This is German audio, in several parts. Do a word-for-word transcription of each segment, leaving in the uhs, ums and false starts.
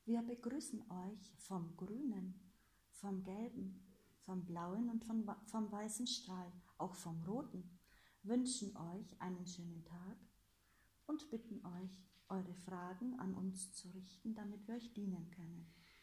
Wir begrüßen euch vom grünen, vom gelben, vom blauen und vom, vom weißen Strahl, auch vom roten, wünschen euch einen schönen Tag und bitten euch, eure Fragen an uns zu richten, damit wir euch dienen können.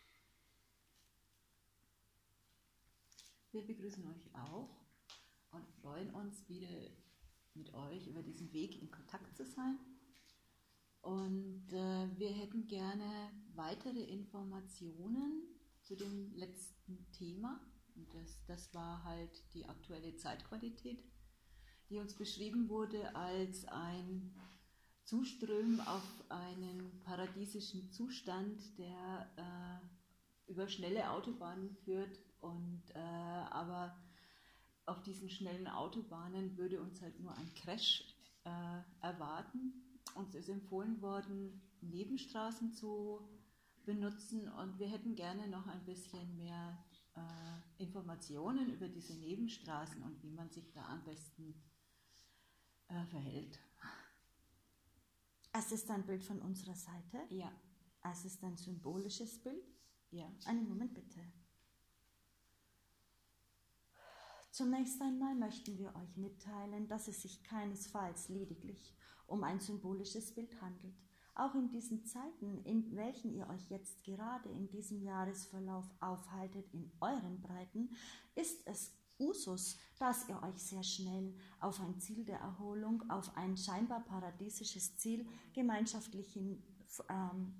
Wir begrüßen euch auch und freuen uns, wieder mit euch über diesen Weg in Kontakt zu sein. Und äh, wir hätten gerne weitere Informationen zu dem letzten Thema. Und das, das war halt die aktuelle Zeitqualität, die uns beschrieben wurde als ein Zuströmen auf einen paradiesischen Zustand, der äh, über schnelle Autobahnen führt. Und äh, aber auf diesen schnellen Autobahnen würde uns halt nur ein Crash äh, erwarten. Uns ist empfohlen worden, Nebenstraßen zu benutzen, und wir hätten gerne noch ein bisschen mehr äh, Informationen über diese Nebenstraßen und wie man sich da am besten äh, verhält. Es ist ein Bild von unserer Seite. Ja. Es ist ein symbolisches Bild. Ja. Einen Moment bitte. Zunächst einmal möchten wir euch mitteilen, dass es sich keinesfalls lediglich um ein symbolisches Bild handelt. Auch in diesen Zeiten, in welchen ihr euch jetzt gerade in diesem Jahresverlauf aufhaltet, in euren Breiten, ist es Usus, dass ihr euch sehr schnell auf ein Ziel der Erholung, auf ein scheinbar paradiesisches Ziel gemeinschaftlich hin, ähm,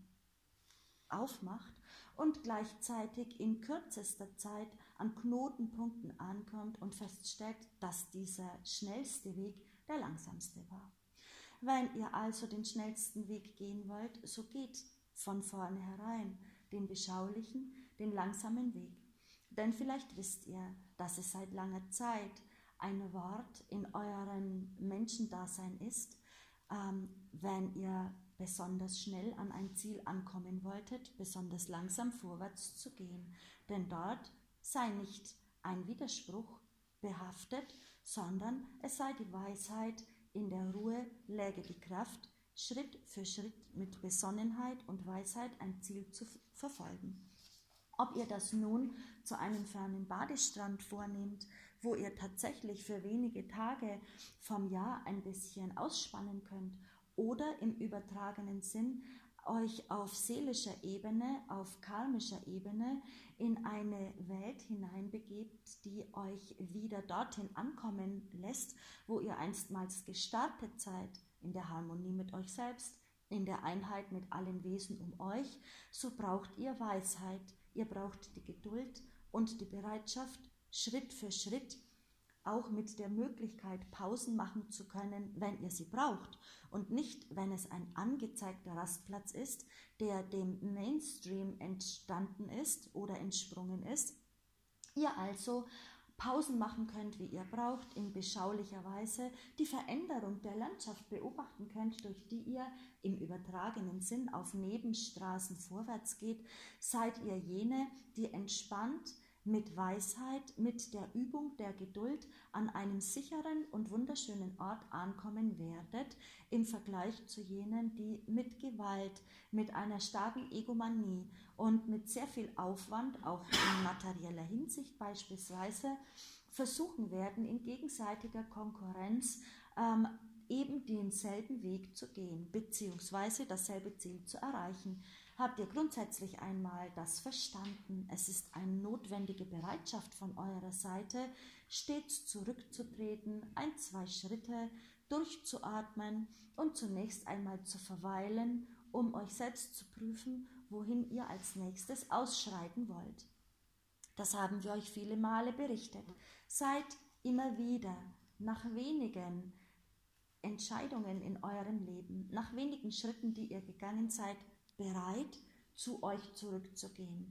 aufmacht und gleichzeitig in kürzester Zeit an Knotenpunkten ankommt und feststellt, dass dieser schnellste Weg der langsamste war. Wenn ihr also den schnellsten Weg gehen wollt, so geht von vornherein den beschaulichen, den langsamen Weg. Denn vielleicht wisst ihr, dass es seit langer Zeit ein Wort in eurem Menschendasein ist, ähm, wenn ihr besonders schnell an ein Ziel ankommen wolltet, besonders langsam vorwärts zu gehen. Denn dort sei nicht ein Widerspruch behaftet, sondern es sei die Weisheit, in der Ruhe läge die Kraft, Schritt für Schritt mit Besonnenheit und Weisheit ein Ziel zu verfolgen. Ob ihr das nun zu einem fernen Badestrand vornehmt, wo ihr tatsächlich für wenige Tage vom Jahr ein bisschen ausspannen könnt, oder im übertragenen Sinn euch auf seelischer Ebene, auf karmischer Ebene in eine Welt hineinbegebt, die euch wieder dorthin ankommen lässt, wo ihr einstmals gestartet seid, in der Harmonie mit euch selbst, in der Einheit mit allen Wesen um euch, so braucht ihr Weisheit, ihr braucht die Geduld und die Bereitschaft, Schritt für Schritt, auch mit der Möglichkeit, Pausen machen zu können, wenn ihr sie braucht und nicht, wenn es ein angezeigter Rastplatz ist, der dem Mainstream entstanden ist oder entsprungen ist. Ihr also Pausen machen könnt, wie ihr braucht, in beschaulicher Weise die Veränderung der Landschaft beobachten könnt, durch die ihr im übertragenen Sinn auf Nebenstraßen vorwärts geht, seid ihr jene, die entspannt mit Weisheit, mit der Übung der Geduld an einem sicheren und wunderschönen Ort ankommen werdet, im Vergleich zu jenen, die mit Gewalt, mit einer starken Egomanie und mit sehr viel Aufwand, auch in materieller Hinsicht beispielsweise, versuchen werden, in gegenseitiger Konkurrenz ähm, eben denselben Weg zu gehen, beziehungsweise dasselbe Ziel zu erreichen. Habt ihr grundsätzlich einmal das verstanden? Es ist eine notwendige Bereitschaft von eurer Seite, stets zurückzutreten, ein, zwei Schritte durchzuatmen und zunächst einmal zu verweilen, um euch selbst zu prüfen, wohin ihr als nächstes ausschreiten wollt. Das haben wir euch viele Male berichtet. Seid immer wieder nach wenigen Entscheidungen in eurem Leben, nach wenigen Schritten, die ihr gegangen seid, bereit, zu euch zurückzugehen,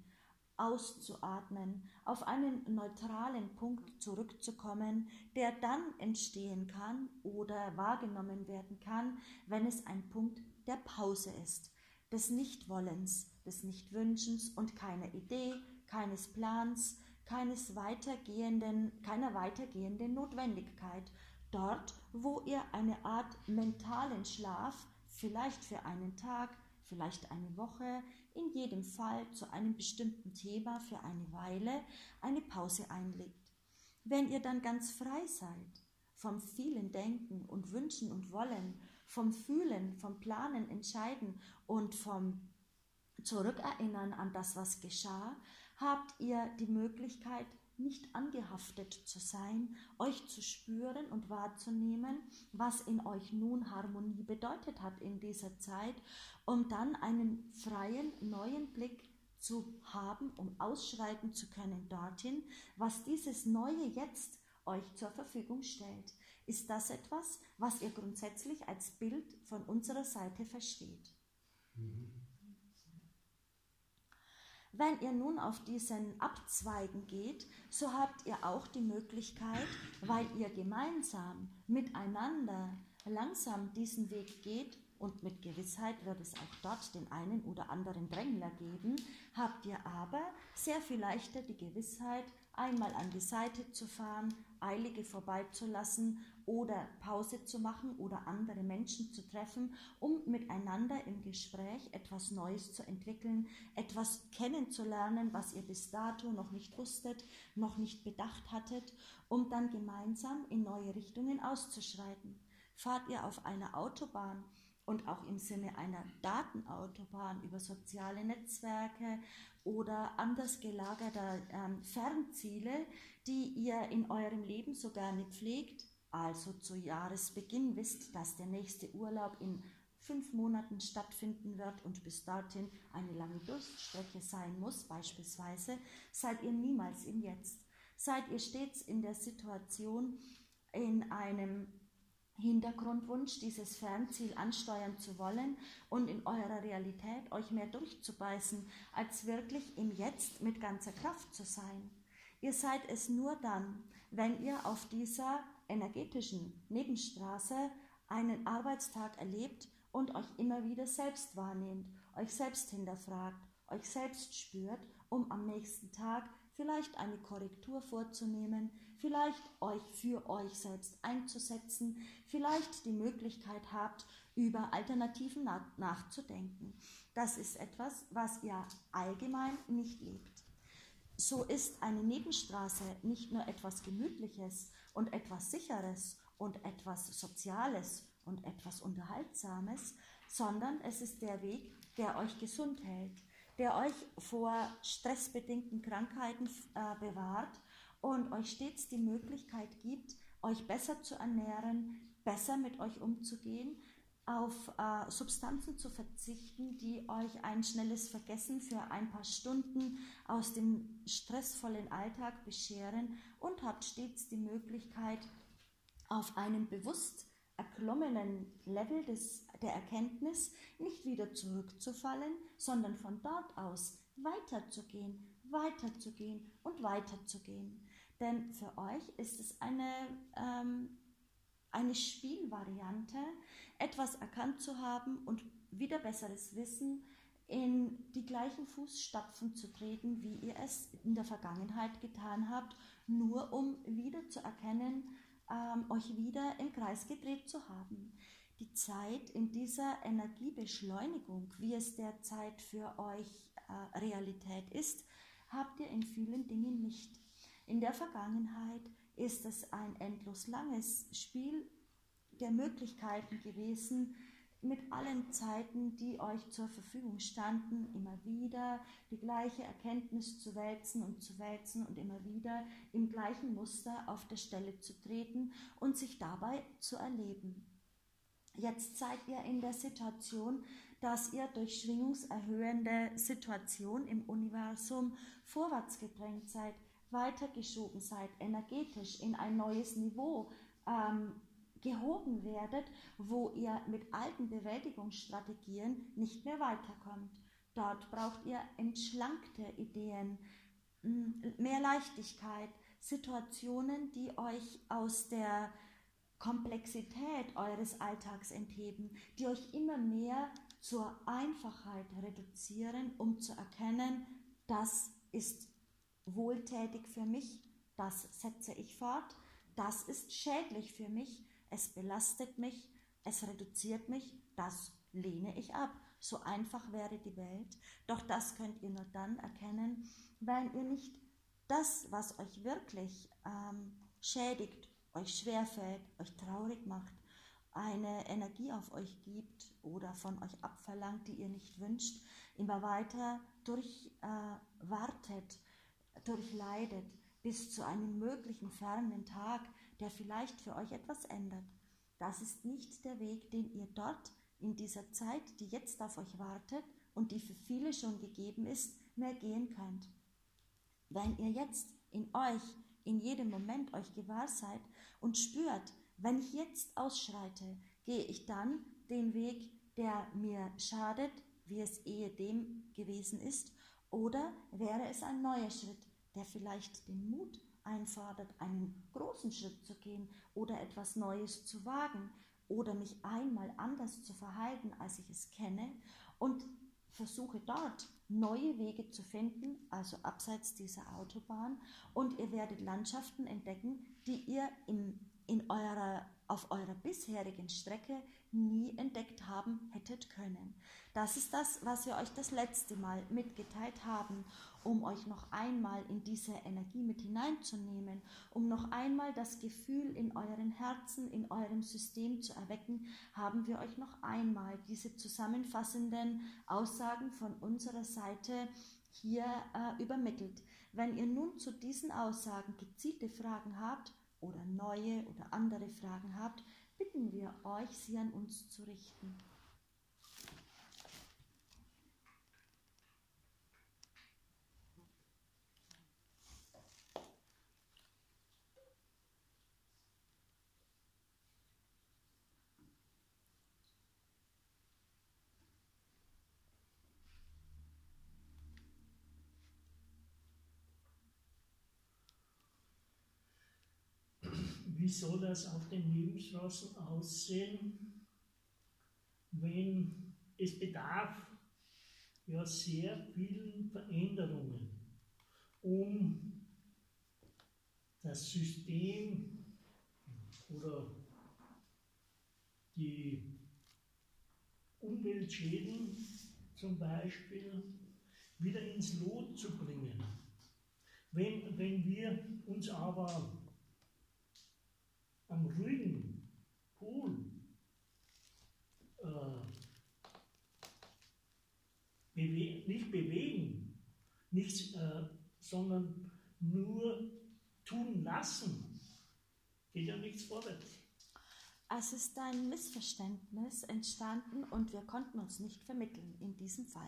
auszuatmen, auf einen neutralen Punkt zurückzukommen, der dann entstehen kann oder wahrgenommen werden kann, wenn es ein Punkt der Pause ist, des Nichtwollens, des Nichtwünschens und keiner Idee, keines Plans, keines weitergehenden, keiner weitergehenden Notwendigkeit. Dort, wo ihr eine Art mentalen Schlaf, vielleicht für einen Tag, vielleicht eine Woche, in jedem Fall zu einem bestimmten Thema für eine Weile eine Pause einlegt. Wenn ihr dann ganz frei seid, vom vielen Denken und Wünschen und Wollen, vom Fühlen, vom Planen, Entscheiden und vom Zurückerinnern an das, was geschah, habt ihr die Möglichkeit, nicht angehaftet zu sein, euch zu spüren und wahrzunehmen, was in euch nun Harmonie bedeutet hat in dieser Zeit, um dann einen freien, neuen Blick zu haben, um ausschreiten zu können dorthin, was dieses neue Jetzt euch zur Verfügung stellt. Ist das etwas, was ihr grundsätzlich als Bild von unserer Seite versteht? Mhm. Wenn ihr nun auf diesen Abzweigen geht, so habt ihr auch die Möglichkeit, weil ihr gemeinsam miteinander langsam diesen Weg geht, und mit Gewissheit wird es auch dort den einen oder anderen Drängler geben, habt ihr aber sehr viel leichter die Gewissheit, einmal an die Seite zu fahren, Eilige vorbeizulassen oder Pause zu machen oder andere Menschen zu treffen, um miteinander im Gespräch etwas Neues zu entwickeln, etwas kennenzulernen, was ihr bis dato noch nicht wusstet, noch nicht bedacht hattet, um dann gemeinsam in neue Richtungen auszuschreiten. Fahrt ihr auf einer Autobahn, und auch im Sinne einer Datenautobahn über soziale Netzwerke oder anders gelagerter ähm, Fernziele, die ihr in eurem Leben so gerne pflegt, also zu Jahresbeginn wisst, dass der nächste Urlaub in fünf Monaten stattfinden wird und bis dorthin eine lange Durststrecke sein muss, beispielsweise, seid ihr niemals im Jetzt. Seid ihr stets in der Situation, in einem Hintergrundwunsch, dieses Fernziel ansteuern zu wollen und in eurer Realität euch mehr durchzubeißen, als wirklich im Jetzt mit ganzer Kraft zu sein. Ihr seid es nur dann, wenn ihr auf dieser energetischen Nebenstraße einen Arbeitstag erlebt und euch immer wieder selbst wahrnehmt, euch selbst hinterfragt, euch selbst spürt, um am nächsten Tag vielleicht eine Korrektur vorzunehmen, vielleicht euch für euch selbst einzusetzen, vielleicht die Möglichkeit habt, über Alternativen na- nachzudenken. Das ist etwas, was ihr allgemein nicht lebt. So ist eine Nebenstraße nicht nur etwas Gemütliches und etwas Sicheres und etwas Soziales und etwas Unterhaltsames, sondern es ist der Weg, der euch gesund hält, der euch vor stressbedingten Krankheiten äh, bewahrt und euch stets die Möglichkeit gibt, euch besser zu ernähren, besser mit euch umzugehen, auf äh, Substanzen zu verzichten, die euch ein schnelles Vergessen für ein paar Stunden aus dem stressvollen Alltag bescheren und habt stets die Möglichkeit, auf einem bewusst erklommenen Level des, der Erkenntnis nicht wieder zurückzufallen, sondern von dort aus weiterzugehen, weiterzugehen und weiterzugehen. Denn für euch ist es eine, ähm, eine Spielvariante, etwas erkannt zu haben und wieder besseres Wissen in die gleichen Fußstapfen zu treten, wie ihr es in der Vergangenheit getan habt, nur um wieder zu erkennen, ähm, euch wieder im Kreis gedreht zu haben. Die Zeit in dieser Energiebeschleunigung, wie es derzeit für euch äh, Realität ist, habt ihr in vielen Dingen nicht. In der Vergangenheit ist es ein endlos langes Spiel der Möglichkeiten gewesen, mit allen Zeiten, die euch zur Verfügung standen, immer wieder die gleiche Erkenntnis zu wälzen und zu wälzen und immer wieder im gleichen Muster auf der Stelle zu treten und sich dabei zu erleben. Jetzt seid ihr in der Situation, dass ihr durch schwingungserhöhende Situation im Universum vorwärts gedrängt seid, weitergeschoben seid, energetisch in ein neues Niveau ähm, gehoben werdet, wo ihr mit alten Bewältigungsstrategien nicht mehr weiterkommt. Dort braucht ihr entschlankte Ideen, mehr Leichtigkeit, Situationen, die euch aus der Komplexität eures Alltags entheben, die euch immer mehr zur Einfachheit reduzieren, um zu erkennen, das ist wohltätig für mich, das setze ich fort, das ist schädlich für mich, es belastet mich, es reduziert mich, das lehne ich ab. So einfach wäre die Welt. Doch das könnt ihr nur dann erkennen, wenn ihr nicht das, was euch wirklich ähm, schädigt, euch schwerfällt, euch traurig macht, eine Energie auf euch gibt oder von euch abverlangt, die ihr nicht wünscht, immer weiter durchwartet, äh, durchleidet, bis zu einem möglichen fernen Tag, der vielleicht für euch etwas ändert. Das ist nicht der Weg, den ihr dort in dieser Zeit, die jetzt auf euch wartet und die für viele schon gegeben ist, mehr gehen könnt. Wenn ihr jetzt in euch, in jedem Moment euch gewahr seid und spürt, wenn ich jetzt ausschreite, gehe ich dann den Weg, der mir schadet, wie es ehedem gewesen ist, oder wäre es ein neuer Schritt, der vielleicht den Mut einfordert, einen großen Schritt zu gehen oder etwas Neues zu wagen oder mich einmal anders zu verhalten, als ich es kenne, und versuche dort neue Wege zu finden, also abseits dieser Autobahn, und ihr werdet Landschaften entdecken, die ihr im, in eurer, auf eurer bisherigen Strecke nie entdeckt haben hättet können. Das ist das, was wir euch das letzte Mal mitgeteilt haben, um euch noch einmal in diese Energie mit hineinzunehmen, um noch einmal das Gefühl in euren Herzen, in eurem System zu erwecken, haben wir euch noch einmal diese zusammenfassenden Aussagen von unserer Seite hier äh, übermittelt. Wenn ihr nun zu diesen Aussagen gezielte Fragen habt oder neue oder andere Fragen habt, bitten wir euch, sie an uns zu richten. Wie soll das auf den Lebensstraßen aussehen, wenn es bedarf ja sehr vielen Veränderungen, um das System oder die Umweltschäden zum Beispiel wieder ins Lot zu bringen. Wenn, wenn wir uns aber am ruhigen Pool äh, bewe nicht bewegen, nicht, äh, sondern nur tun lassen, geht ja nichts vorwärts. Es ist ein Missverständnis entstanden und wir konnten uns nicht vermitteln in diesem Fall.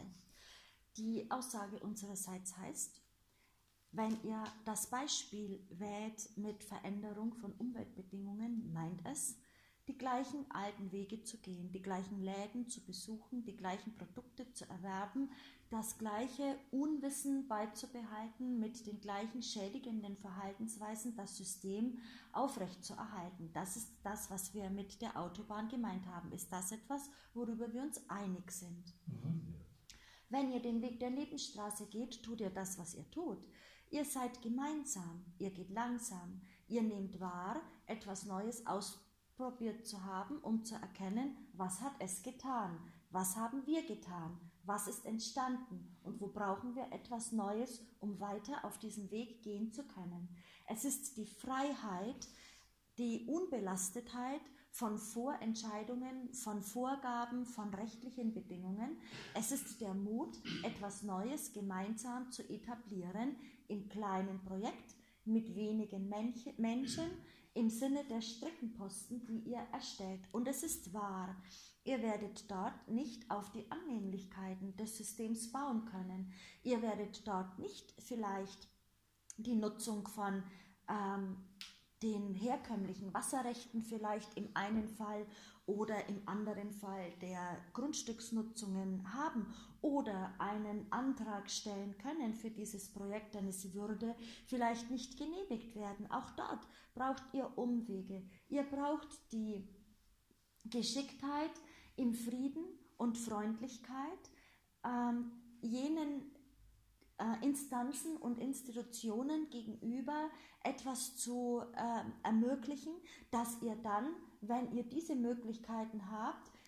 Die Aussage unsererseits heißt, wenn ihr das Beispiel wählt mit Veränderung von Umweltbedingungen, meint es, die gleichen alten Wege zu gehen, die gleichen Läden zu besuchen, die gleichen Produkte zu erwerben, das gleiche Unwissen beizubehalten, mit den gleichen schädigenden Verhaltensweisen das System aufrechtzuerhalten. Das ist das, was wir mit der Autobahn gemeint haben. Ist das etwas, worüber wir uns einig sind? Mhm. Wenn ihr den Weg der Nebenstraße geht, tut ihr das, was ihr tut. Ihr seid gemeinsam, ihr geht langsam, ihr nehmt wahr, etwas Neues ausprobiert zu haben, um zu erkennen, was hat es getan, was haben wir getan, was ist entstanden und wo brauchen wir etwas Neues, um weiter auf diesem Weg gehen zu können. Es ist die Freiheit, die Unbelastetheit von Vorentscheidungen, von Vorgaben, von rechtlichen Bedingungen. Es ist der Mut, etwas Neues gemeinsam zu etablieren, im kleinen Projekt, mit wenigen Menschen, im Sinne der Streckenposten, die ihr erstellt. Und es ist wahr, ihr werdet dort nicht auf die Annehmlichkeiten des Systems bauen können. Ihr werdet dort nicht vielleicht die Nutzung von ähm, den herkömmlichen Wasserrechten vielleicht im einen Fall oder im anderen Fall der Grundstücksnutzungen haben oder einen Antrag stellen können für dieses Projekt, denn es würde vielleicht nicht genehmigt werden. Auch dort braucht ihr Umwege. Ihr braucht die Geschicktheit im Frieden und Freundlichkeit, ähm, jenen äh, Instanzen und Institutionen gegenüber etwas zu äh, ermöglichen, dass ihr dann, wenn ihr diese Möglichkeiten habt,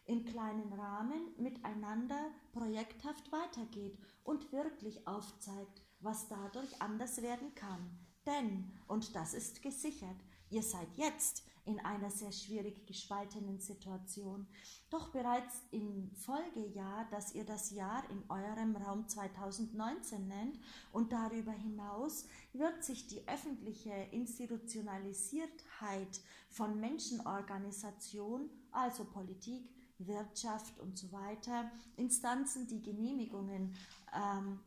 im kleinen Rahmen miteinander projekthaft weitergeht und wirklich aufzeigt, was dadurch anders werden kann. Denn, und das ist gesichert, ihr seid jetzt in einer sehr schwierig gespaltenen Situation. Doch bereits im Folgejahr, das ihr das Jahr in eurem Raum zweitausendneunzehn nennt, und darüber hinaus wird sich die öffentliche Institutionalisiertheit von Menschenorganisation, also Politik, Wirtschaft und so weiter, Instanzen, die Genehmigungen ähm,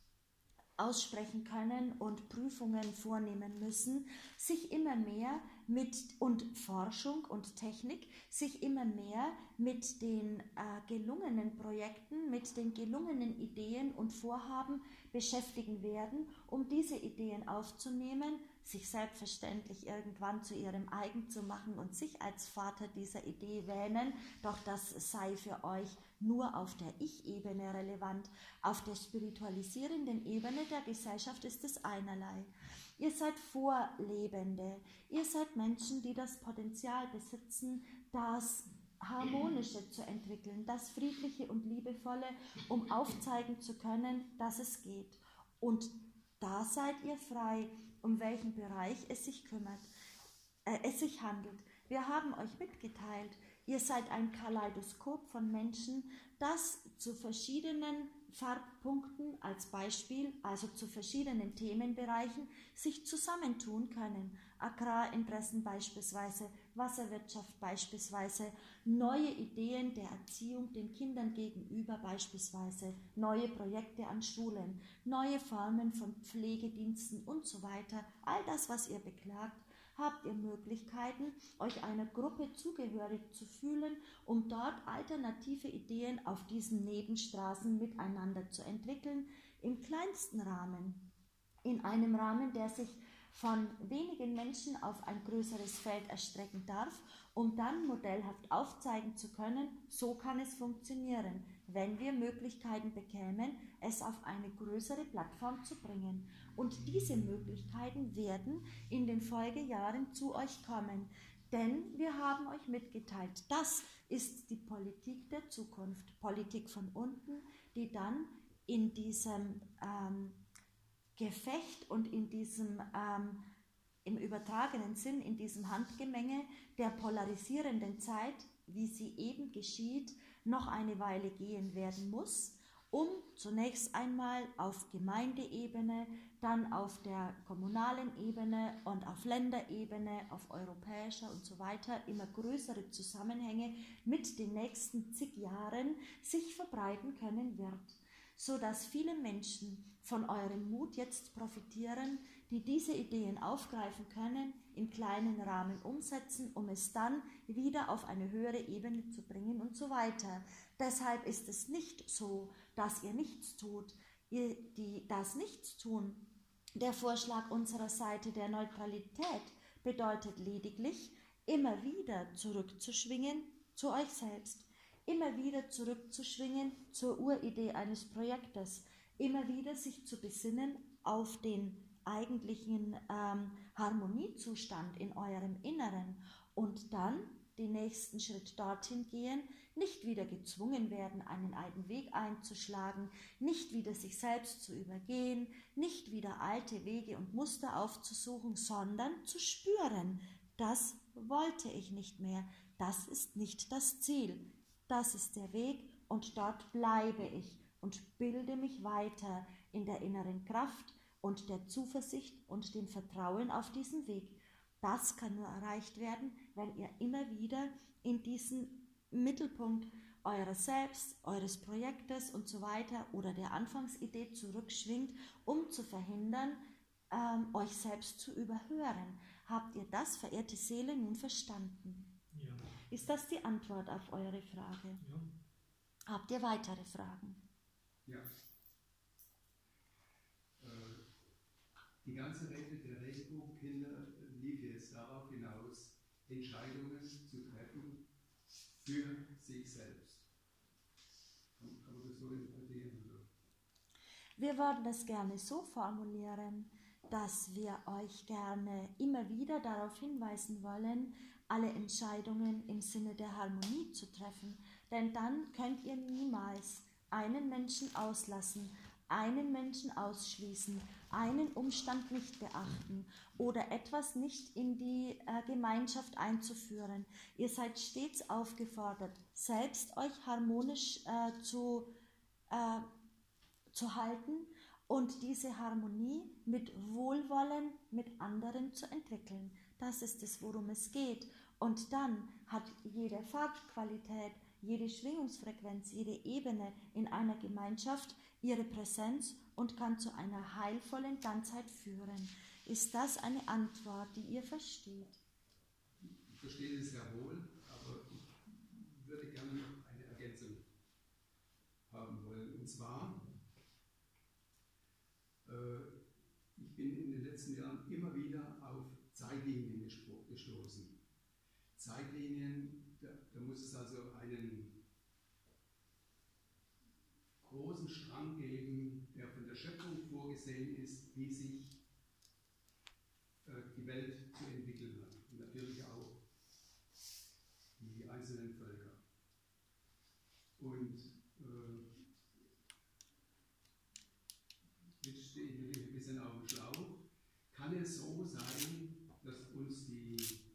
aussprechen können und Prüfungen vornehmen müssen, sich immer mehr mit, und Forschung und Technik, sich immer mehr mit den äh, gelungenen Projekten, mit den gelungenen Ideen und Vorhaben beschäftigen werden, um diese Ideen aufzunehmen, sich selbstverständlich irgendwann zu ihrem eigen zu machen und sich als Vater dieser Idee wähnen, doch das sei für euch nur auf der Ich-Ebene relevant. Auf der spiritualisierenden Ebene der Gesellschaft ist es einerlei. Ihr seid Vorlebende, ihr seid Menschen, die das Potenzial besitzen, das Harmonische zu entwickeln, das Friedliche und Liebevolle, um aufzeigen zu können, dass es geht. Und da seid ihr frei, um welchen Bereich es sich kümmert, äh, es sich handelt. Wir haben euch mitgeteilt, ihr seid ein Kaleidoskop von Menschen, das zu verschiedenen Farbpunkten als Beispiel, also zu verschiedenen Themenbereichen, sich zusammentun können. Agrarinteressen beispielsweise, Wasserwirtschaft beispielsweise, neue Ideen der Erziehung den Kindern gegenüber beispielsweise, neue Projekte an Schulen, neue Formen von Pflegediensten und so weiter. All das, was ihr beklagt, habt ihr Möglichkeiten, euch einer Gruppe zugehörig zu fühlen, um dort alternative Ideen auf diesen Nebenstraßen miteinander zu entwickeln, im kleinsten Rahmen, in einem Rahmen, der sich von wenigen Menschen auf ein größeres Feld erstrecken darf, um dann modellhaft aufzeigen zu können, so kann es funktionieren, wenn wir Möglichkeiten bekämen, es auf eine größere Plattform zu bringen. Und diese Möglichkeiten werden in den Folgejahren zu euch kommen, denn wir haben euch mitgeteilt, das ist die Politik der Zukunft, Politik von unten, die dann in diesem ähm, Gefecht und in diesem, ähm, im übertragenen Sinn, in diesem Handgemenge der polarisierenden Zeit, wie sie eben geschieht, noch eine Weile gehen werden muss, um zunächst einmal auf Gemeindeebene, dann auf der kommunalen Ebene und auf Länderebene, auf europäischer und so weiter immer größere Zusammenhänge mit den nächsten zig Jahren sich verbreiten können wird, sodass viele Menschen von eurem Mut jetzt profitieren, die diese Ideen aufgreifen können, im kleinen Rahmen umsetzen, um es dann wieder auf eine höhere Ebene zu bringen und so weiter. Deshalb ist es nicht so, dass ihr nichts tut. Ihr, die das Nichtstun, der Vorschlag unserer Seite der Neutralität, bedeutet lediglich, immer wieder zurückzuschwingen zu euch selbst, immer wieder zurückzuschwingen zur Uridee eines Projektes, immer wieder sich zu besinnen auf den eigentlichen ähm, Harmoniezustand in eurem Inneren und dann den nächsten Schritt dorthin gehen, nicht wieder gezwungen werden, einen alten Weg einzuschlagen, nicht wieder sich selbst zu übergehen, nicht wieder alte Wege und Muster aufzusuchen, sondern zu spüren, das wollte ich nicht mehr, das ist nicht das Ziel, das ist der Weg und dort bleibe ich und bilde mich weiter in der inneren Kraft und der Zuversicht und dem Vertrauen auf diesen Weg. Das kann nur erreicht werden, wenn ihr immer wieder in diesen Mittelpunkt eures Selbst, eures Projektes und so weiter oder der Anfangsidee zurückschwingt, um zu verhindern, ähm, euch selbst zu überhören. Habt ihr das, verehrte Seele, nun verstanden? Ja. Ist das die Antwort auf eure Frage? Ja. Habt ihr weitere Fragen? Ja. Äh, die ganze Rede der Regenbogenkinder lief jetzt darauf hinaus, Entscheidungen zu treffen für sich selbst. Kann man das so interpretieren? Oder? Wir würden das gerne so formulieren, dass wir euch gerne immer wieder darauf hinweisen wollen, alle Entscheidungen im Sinne der Harmonie zu treffen. Denn dann könnt ihr niemals einen Menschen auslassen, einen Menschen ausschließen, einen Umstand nicht beachten oder etwas nicht in die äh, Gemeinschaft einzuführen. Ihr seid stets aufgefordert, selbst euch harmonisch äh, zu, äh, zu halten und diese Harmonie mit Wohlwollen mit anderen zu entwickeln. Das ist es, worum es geht. Und dann hat jede Farbqualität, jede Schwingungsfrequenz, jede Ebene in einer Gemeinschaft ihre Präsenz und kann zu einer heilvollen Ganzheit führen. Ist das eine Antwort, die ihr versteht? Ich verstehe es sehr wohl, aber ich würde gerne noch eine Ergänzung haben wollen. Und zwar, äh, ich bin in den letzten Jahren immer wieder auf Zeitlinien gestoßen. Zeitlinien, da, da muss es also einen großen Strang geben, der von der Schöpfung vorgesehen ist, wie sich äh, die Welt zu entwickeln hat. Und natürlich auch die einzelnen Völker. Und äh, jetzt stehe ich natürlich ein bisschen auf dem Schlauch. Kann es so sein, dass uns die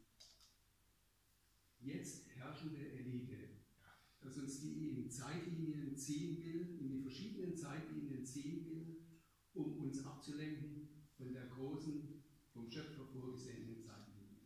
jetzt herrschende Elite, dass uns die in Zeitlinien ziehen will, in die verschiedenen Zeitlinien ziehen will, um uns abzulenken von der großen, vom Schöpfer vorgesehenen Zeitlinie?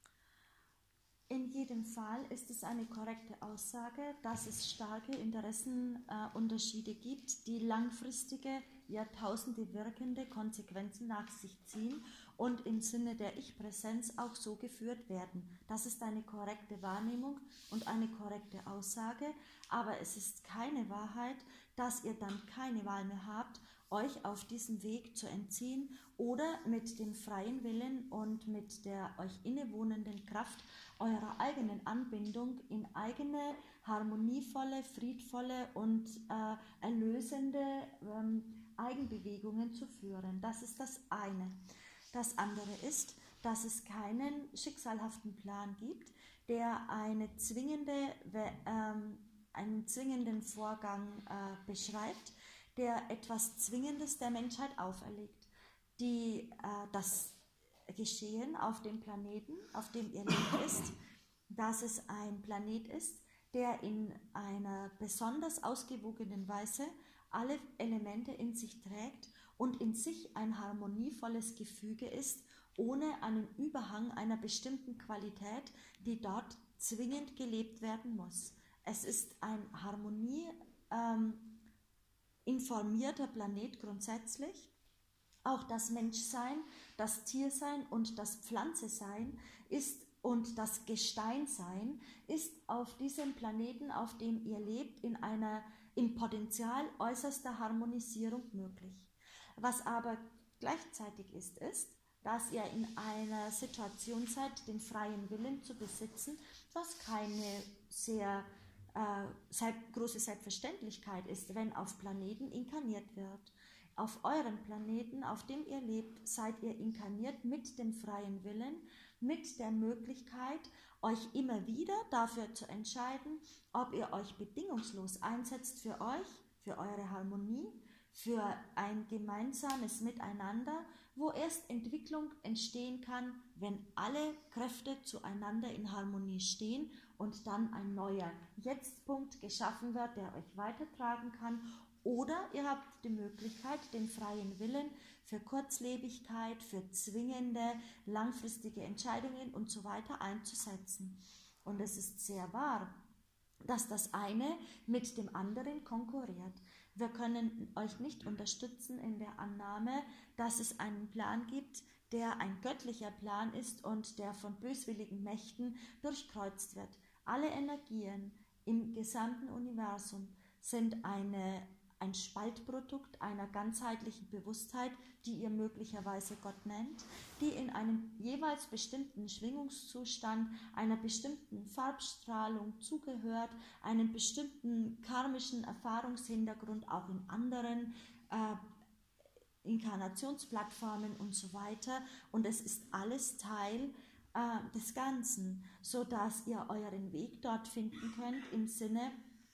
In jedem Fall ist es eine korrekte Aussage, dass es starke Interessenunterschiede äh, gibt, die langfristige, Jahrtausende wirkende Konsequenzen nach sich ziehen und im Sinne der Ich-Präsenz auch so geführt werden. Das ist eine korrekte Wahrnehmung und eine korrekte Aussage, aber es ist keine Wahrheit, dass ihr dann keine Wahl mehr habt, euch auf diesem Weg zu entziehen oder mit dem freien Willen und mit der euch innewohnenden Kraft eurer eigenen Anbindung in eigene, harmonievolle, friedvolle und äh, erlösende ähm, Eigenbewegungen zu führen. Das ist das eine. Das andere ist, dass es keinen schicksalhaften Plan gibt, der eine zwingende, ähm, einen zwingenden Vorgang äh, beschreibt, der etwas Zwingendes der Menschheit auferlegt. Die, äh, das Geschehen auf dem Planeten, auf dem ihr lebt, ist, dass es ein Planet ist, der in einer besonders ausgewogenen Weise alle Elemente in sich trägt und in sich ein harmonievolles Gefüge ist, ohne einen Überhang einer bestimmten Qualität, die dort zwingend gelebt werden muss. Es ist ein Harmonie ähm, informierter Planet grundsätzlich. Auch das Menschsein, das Tiersein und das Pflanzesein ist und das Gesteinsein ist auf diesem Planeten, auf dem ihr lebt, in einer im Potenzial äußerster Harmonisierung möglich. Was aber gleichzeitig ist, ist, dass ihr in einer Situation seid, den freien Willen zu besitzen, was keine sehr äh, große Selbstverständlichkeit ist, wenn auf Planeten inkarniert wird. Auf eurem Planeten, auf dem ihr lebt, seid ihr inkarniert mit dem freien Willen, mit der Möglichkeit, euch immer wieder dafür zu entscheiden, ob ihr euch bedingungslos einsetzt für euch, für eure Harmonie, für ein gemeinsames Miteinander, wo erst Entwicklung entstehen kann, wenn alle Kräfte zueinander in Harmonie stehen und dann ein neuer Jetztpunkt geschaffen wird, der euch weitertragen kann. Oder ihr habt die Möglichkeit, den freien Willen für Kurzlebigkeit, für zwingende, langfristige Entscheidungen und so weiter einzusetzen. Und es ist sehr wahr, dass das eine mit dem anderen konkurriert. Wir können euch nicht unterstützen in der Annahme, dass es einen Plan gibt, der ein göttlicher Plan ist und der von böswilligen Mächten durchkreuzt wird. Alle Energien im gesamten Universum sind eine ein Spaltprodukt einer ganzheitlichen Bewusstheit, die ihr möglicherweise Gott nennt, die in einem jeweils bestimmten Schwingungszustand, einer bestimmten Farbstrahlung zugehört, einen bestimmten karmischen Erfahrungshintergrund auch in anderen äh, Inkarnationsplattformen und so weiter. Und es ist alles Teil äh, des Ganzen, sodass ihr euren Weg dort finden könnt im Sinne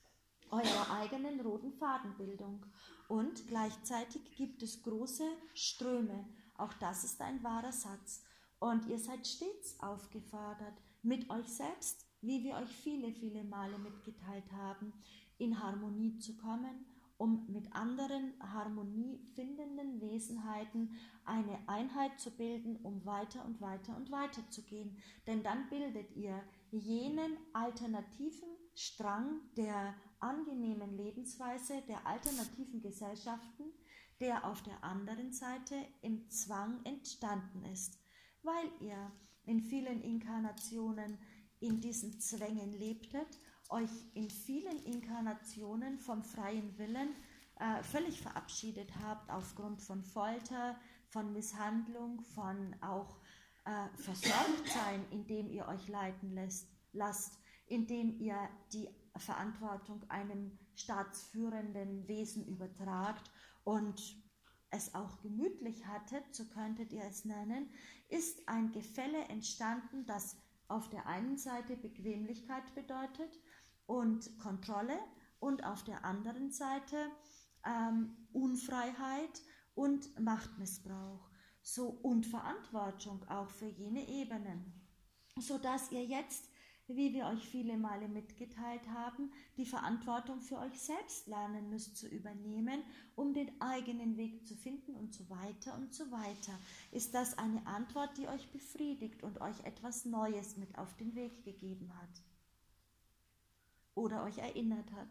eurer eigenen roten Fadenbildung. Und gleichzeitig gibt es große Ströme. Auch das ist ein wahrer Satz. Und ihr seid stets aufgefordert, mit euch selbst, wie wir euch viele, viele Male mitgeteilt haben, in Harmonie zu kommen, um mit anderen harmoniefindenden Wesenheiten eine Einheit zu bilden, um weiter und weiter und weiter zu gehen. Denn dann bildet ihr jenen alternativen Strang der angenehmen Lebensweise, der alternativen Gesellschaften, der auf der anderen Seite im Zwang entstanden ist, weil ihr in vielen Inkarnationen in diesen Zwängen lebtet, euch in vielen Inkarnationen vom freien Willen äh, völlig verabschiedet habt aufgrund von Folter, von Misshandlung, von auch äh, Versorgtsein, indem ihr euch leiten lässt, lasst, indem ihr die Verantwortung einem staatsführenden Wesen übertragt und es auch gemütlich hattet, so könntet ihr es nennen, ist ein Gefälle entstanden, das auf der einen Seite Bequemlichkeit bedeutet und Kontrolle und auf der anderen Seite ähm, Unfreiheit und Machtmissbrauch, so und Verantwortung auch für jene Ebenen, sodass ihr jetzt, wie wir euch viele Male mitgeteilt haben, die Verantwortung für euch selbst lernen müsst zu übernehmen, um den eigenen Weg zu finden und so weiter und so weiter. Ist das eine Antwort, die euch befriedigt und euch etwas Neues mit auf den Weg gegeben hat? Oder euch erinnert hat?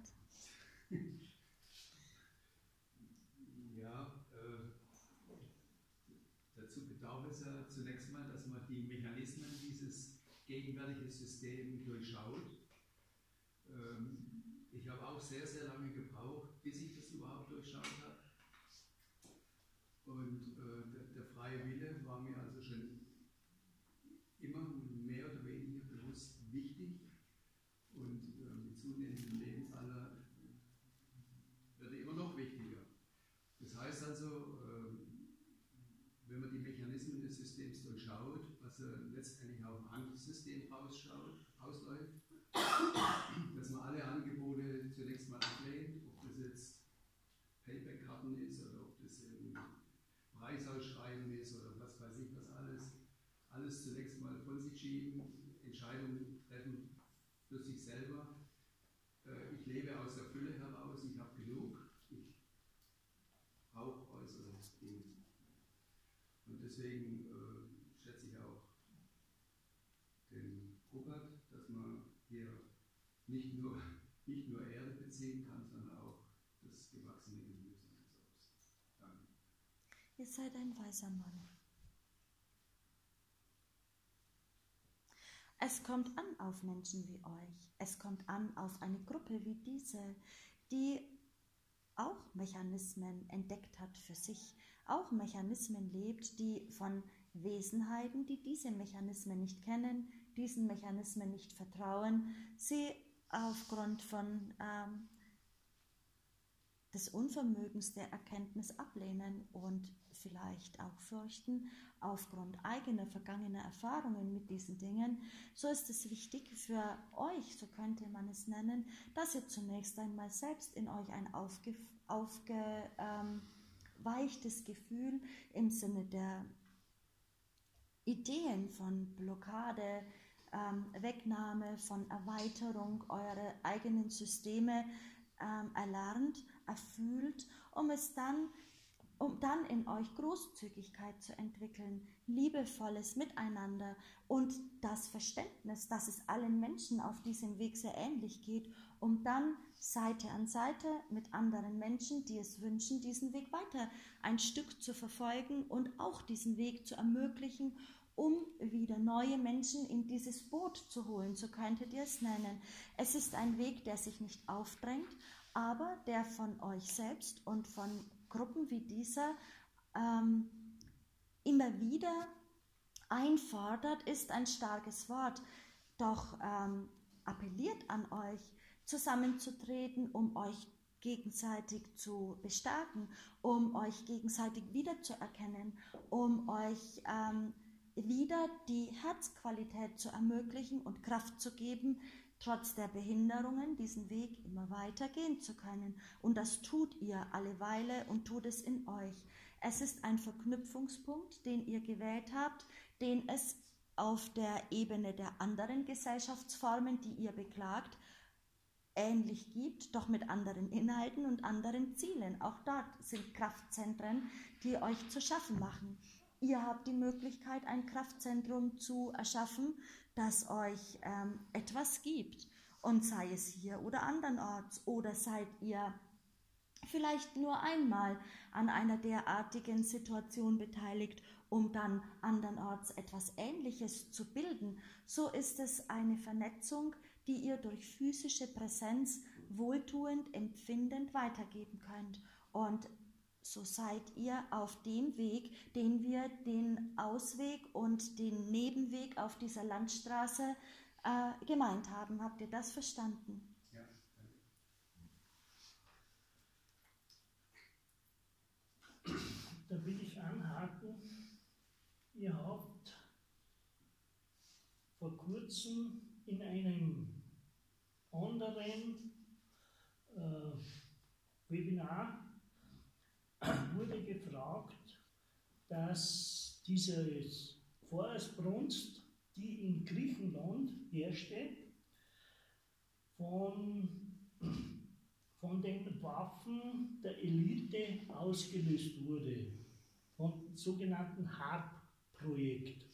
Ja, äh, dazu bedarf es ja zunächst mal, dass man die Mechanismen dieses gegenwärtigen Systems durchschaut. Ähm, ich habe auch sehr, sehr lange gebraucht, bis ich das überhaupt durchschaut habe. Und äh, der, der freie Wille war mir also schon immer mehr oder weniger bewusst wichtig. Und äh, mit zunehmendem Lebensalter wird er immer noch wichtiger. Das heißt also, äh, wenn man die Mechanismen des Systems durchschaut, was äh, letztendlich auf ein anderes System ausschaut, ausläuft, dass man alle Angebote zunächst mal ablehnt, ob das jetzt Payback-Karten ist oder ob das ein Preisausschreiben ist oder was weiß ich was alles, alles zunächst mal von sich schieben, Entscheidungen treffen für sich selber. Äh, ich lebe aus der Fülle heraus, ich habe genug, ich brauche äußere Dinge. Und deswegen äh, schätze ich auch den Robert, dass man hier nicht nur, nicht nur Erde beziehen kann, sondern auch das gewachsene Gemüse und das Obst. Danke. Ihr seid ein weiser Mann. Es kommt an auf Menschen wie euch. Es kommt an auf eine Gruppe wie diese, die auch Mechanismen entdeckt hat für sich, auch Mechanismen lebt, die von Wesenheiten, die diese Mechanismen nicht kennen, diesen Mechanismen nicht vertrauen, sie aufgrund von ähm, des Unvermögens der Erkenntnis ablehnen und vielleicht auch fürchten, aufgrund eigener vergangener Erfahrungen mit diesen Dingen. So ist es wichtig für euch, so könnte man es nennen, dass ihr zunächst einmal selbst in euch ein aufge, aufgeweichtes ähm, Gefühl im Sinne der Ideen von Blockade, ähm, Wegnahme, von Erweiterung eurer eigenen Systeme ähm, erlernt, erfüllt, um es dann, um dann in euch Großzügigkeit zu entwickeln, liebevolles Miteinander und das Verständnis, dass es allen Menschen auf diesem Weg sehr ähnlich geht, um dann Seite an Seite mit anderen Menschen, die es wünschen, diesen Weg weiter ein Stück zu verfolgen und auch diesen Weg zu ermöglichen, um wieder neue Menschen in dieses Boot zu holen, so könntet ihr es nennen. Es ist ein Weg, der sich nicht aufdrängt, aber der von euch selbst und von Gruppen wie dieser ähm, immer wieder einfordert, ist ein starkes Wort, doch ähm, appelliert an euch, zusammenzutreten, um euch gegenseitig zu bestärken, um euch gegenseitig wiederzuerkennen, um euch ähm, wieder die Herzqualität zu ermöglichen und Kraft zu geben, trotz der Behinderungen diesen Weg immer weiter gehen zu können. Und das tut ihr alleweile und tut es in euch. Es ist ein Verknüpfungspunkt, den ihr gewählt habt, den es auf der Ebene der anderen Gesellschaftsformen, die ihr beklagt, ähnlich gibt, doch mit anderen Inhalten und anderen Zielen. Auch dort sind Kraftzentren, die euch zu schaffen machen. Ihr habt die Möglichkeit, ein Kraftzentrum zu erschaffen, das euch ähm, etwas gibt. Und sei es hier oder andernorts, oder seid ihr vielleicht nur einmal an einer derartigen Situation beteiligt, um dann andernorts etwas Ähnliches zu bilden. So ist es eine Vernetzung, die ihr durch physische Präsenz wohltuend, empfindend weitergeben könnt. Und so seid ihr auf dem Weg, den wir den Ausweg und den Nebenweg auf dieser Landstraße äh, gemeint haben. Habt ihr das verstanden? Ja. Da will ich anhaken. Ihr habt vor kurzem in einem anderen äh, Webinar wurde gefragt, dass dieses Feuersbrunst, die in Griechenland herrschte, von, von den Waffen der Elite ausgelöst wurde, vom sogenannten HARP-Projekt.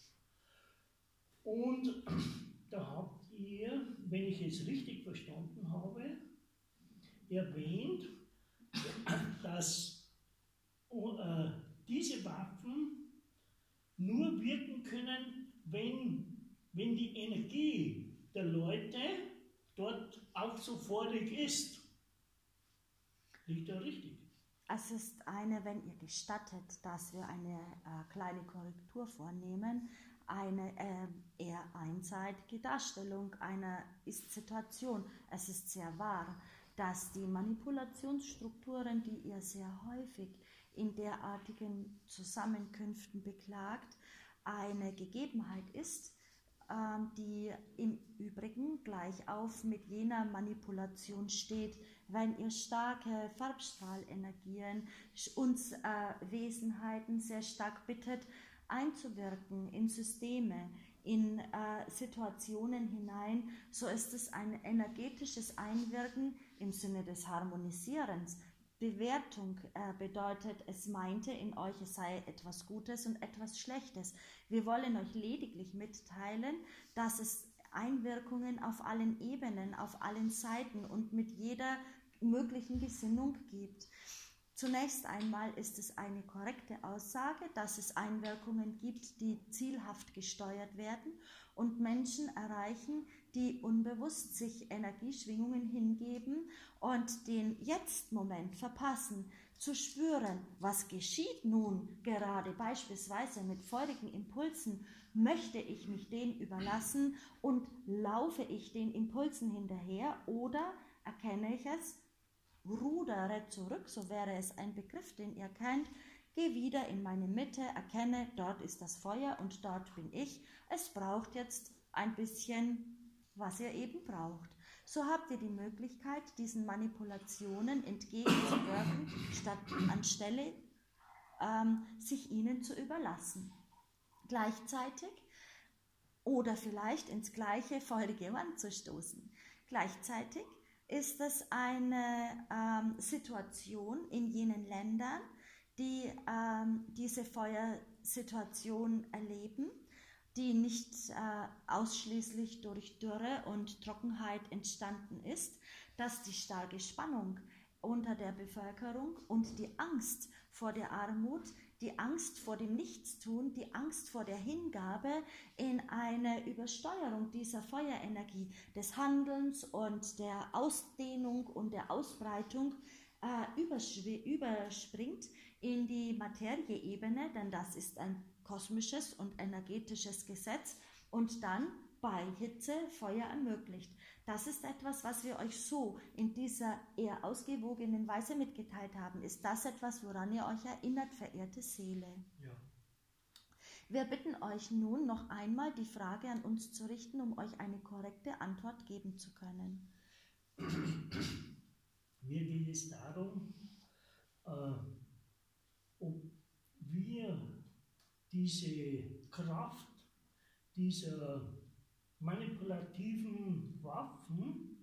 Und da habt ihr, wenn ich es richtig verstanden habe, erwähnt, dass äh, diese Waffen nur wirken können, wenn, wenn die Energie der Leute dort auch so vorig ist. Liegt da richtig? Es ist eine, wenn ihr gestattet, dass wir eine äh, kleine Korrektur vornehmen, eine äh, eher einseitige Darstellung einer Ist-Situation. Es ist sehr wahr, dass die Manipulationsstrukturen, die ihr sehr häufig in derartigen Zusammenkünften beklagt, eine Gegebenheit ist, ähm, die im Übrigen gleich auf mit jener Manipulation steht, wenn ihr starke Farbstrahlenergien uns äh, Wesenheiten sehr stark bittet, einzuwirken in Systeme, in äh, Situationen hinein, so ist es ein energetisches Einwirken im Sinne des Harmonisierens. Bewertung äh, bedeutet, es meinte in euch, es sei etwas Gutes und etwas Schlechtes. Wir wollen euch lediglich mitteilen, dass es Einwirkungen auf allen Ebenen, auf allen Seiten und mit jeder möglichen Gesinnung gibt. Zunächst einmal ist es eine korrekte Aussage, dass es Einwirkungen gibt, die zielhaft gesteuert werden und Menschen erreichen, die unbewusst sich Energieschwingungen hingeben und den Jetzt-Moment verpassen, zu spüren, was geschieht nun gerade beispielsweise mit feurigen Impulsen, möchte ich mich denen überlassen und laufe ich den Impulsen hinterher oder erkenne ich es, rudere zurück, so wäre es ein Begriff, den ihr kennt, gehe wieder in meine Mitte, erkenne, dort ist das Feuer und dort bin ich. Es braucht jetzt ein bisschen, was ihr eben braucht. So habt ihr die Möglichkeit, diesen Manipulationen entgegenzuwirken, statt anstelle ähm, sich ihnen zu überlassen. Gleichzeitig oder vielleicht ins gleiche feurige Wand zu stoßen. Gleichzeitig ist es eine ähm, Situation in jenen Ländern, die ähm, diese Feuersituation erleben, die nicht äh, ausschließlich durch Dürre und Trockenheit entstanden ist, dass die starke Spannung unter der Bevölkerung und die Angst vor der Armut, die Angst vor dem Nichtstun, die Angst vor der Hingabe in eine Übersteuerung dieser Feuerenergie, des Handelns und der Ausdehnung und der Ausbreitung äh, überspringt in die Materieebene, denn das ist ein kosmisches und energetisches Gesetz und dann bei Hitze Feuer ermöglicht. Das ist etwas, was wir euch so in dieser eher ausgewogenen Weise mitgeteilt haben. Ist das etwas, woran ihr euch erinnert, verehrte Seele? Ja. Wir bitten euch nun noch einmal die Frage an uns zu richten, um euch eine korrekte Antwort geben zu können. Mir geht es darum, äh, ob wir diese Kraft dieser manipulativen Waffen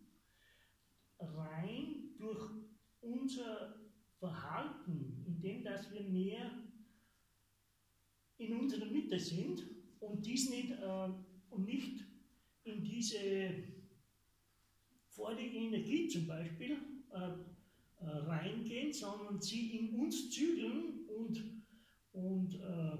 rein durch unser Verhalten, indem dass wir mehr in unserer Mitte sind und dies nicht, äh, und nicht in diese vordere Energie zum Beispiel äh, äh, reingehen, sondern sie in uns zügeln und, und äh,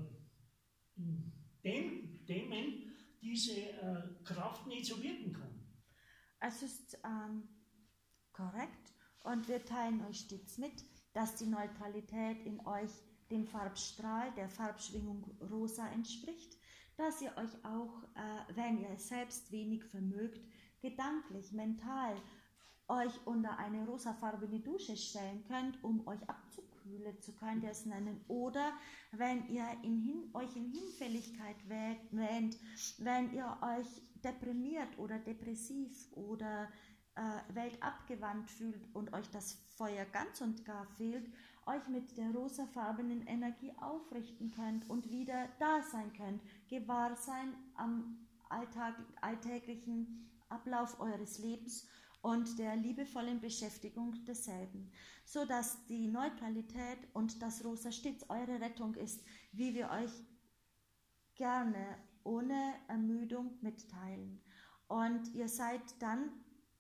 dem, dämmen diese äh, Kraft nicht so wirken kann. Es ist ähm, korrekt und wir teilen euch stets mit, dass die Neutralität in euch dem Farbstrahl der Farbschwingung Rosa entspricht, dass ihr euch auch, äh, wenn ihr es selbst wenig vermögt, gedanklich, mental euch unter eine rosafarbene Dusche stellen könnt, um euch abzukühlen, zu könnt ihr es nennen. Oder wenn ihr in hin, euch in Hinfälligkeit wähnt, wenn ihr euch deprimiert oder depressiv oder äh, weltabgewandt fühlt und euch das Feuer ganz und gar fehlt, euch mit der rosafarbenen Energie aufrichten könnt und wieder da sein könnt, gewahr sein am Alltag, alltäglichen Ablauf eures Lebens und der liebevollen Beschäftigung desselben, so dass die Neutralität und das Rosa stets eure Rettung ist, wie wir euch gerne ohne Ermüdung mitteilen. Und ihr seid dann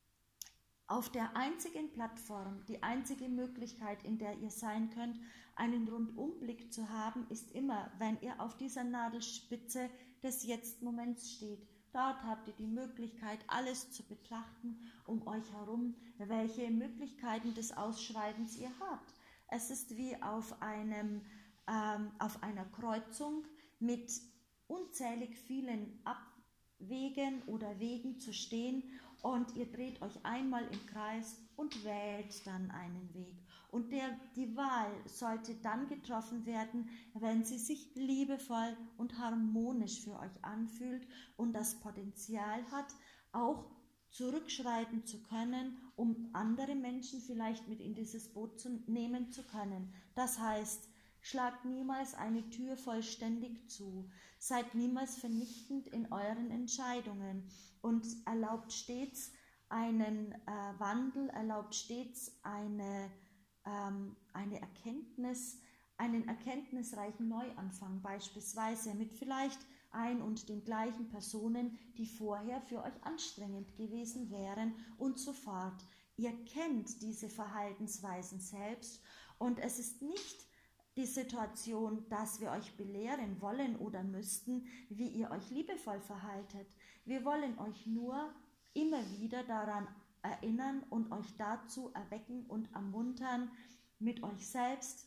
auf der einzigen Plattform, die einzige Möglichkeit, in der ihr sein könnt, einen Rundumblick zu haben, ist immer, wenn ihr auf dieser Nadelspitze des Jetzt-Moments steht. Dort habt ihr die Möglichkeit, alles zu betrachten um euch herum, welche Möglichkeiten des Ausschreitens ihr habt. Es ist wie auf, einem, ähm, auf einer Kreuzung mit unzählig vielen Abwegen oder Wegen zu stehen und ihr dreht euch einmal im Kreis und wählt dann einen Weg. Und der, die Wahl sollte dann getroffen werden, wenn sie sich liebevoll und harmonisch für euch anfühlt und das Potenzial hat, auch zurückschreiten zu können, um andere Menschen vielleicht mit in dieses Boot zu nehmen zu können. Das heißt, schlagt niemals eine Tür vollständig zu, seid niemals vernichtend in euren Entscheidungen und erlaubt stets einen äh, Wandel, erlaubt stets eine, ähm, eine Erkenntnis, einen erkenntnisreichen Neuanfang, beispielsweise mit vielleicht ein und den gleichen Personen, die vorher für euch anstrengend gewesen wären und so fort. Ihr kennt diese Verhaltensweisen selbst und es ist nicht die Situation, dass wir euch belehren wollen oder müssten, wie ihr euch liebevoll verhaltet. Wir wollen euch nur immer wieder daran erinnern und euch dazu erwecken und ermuntern, mit euch selbst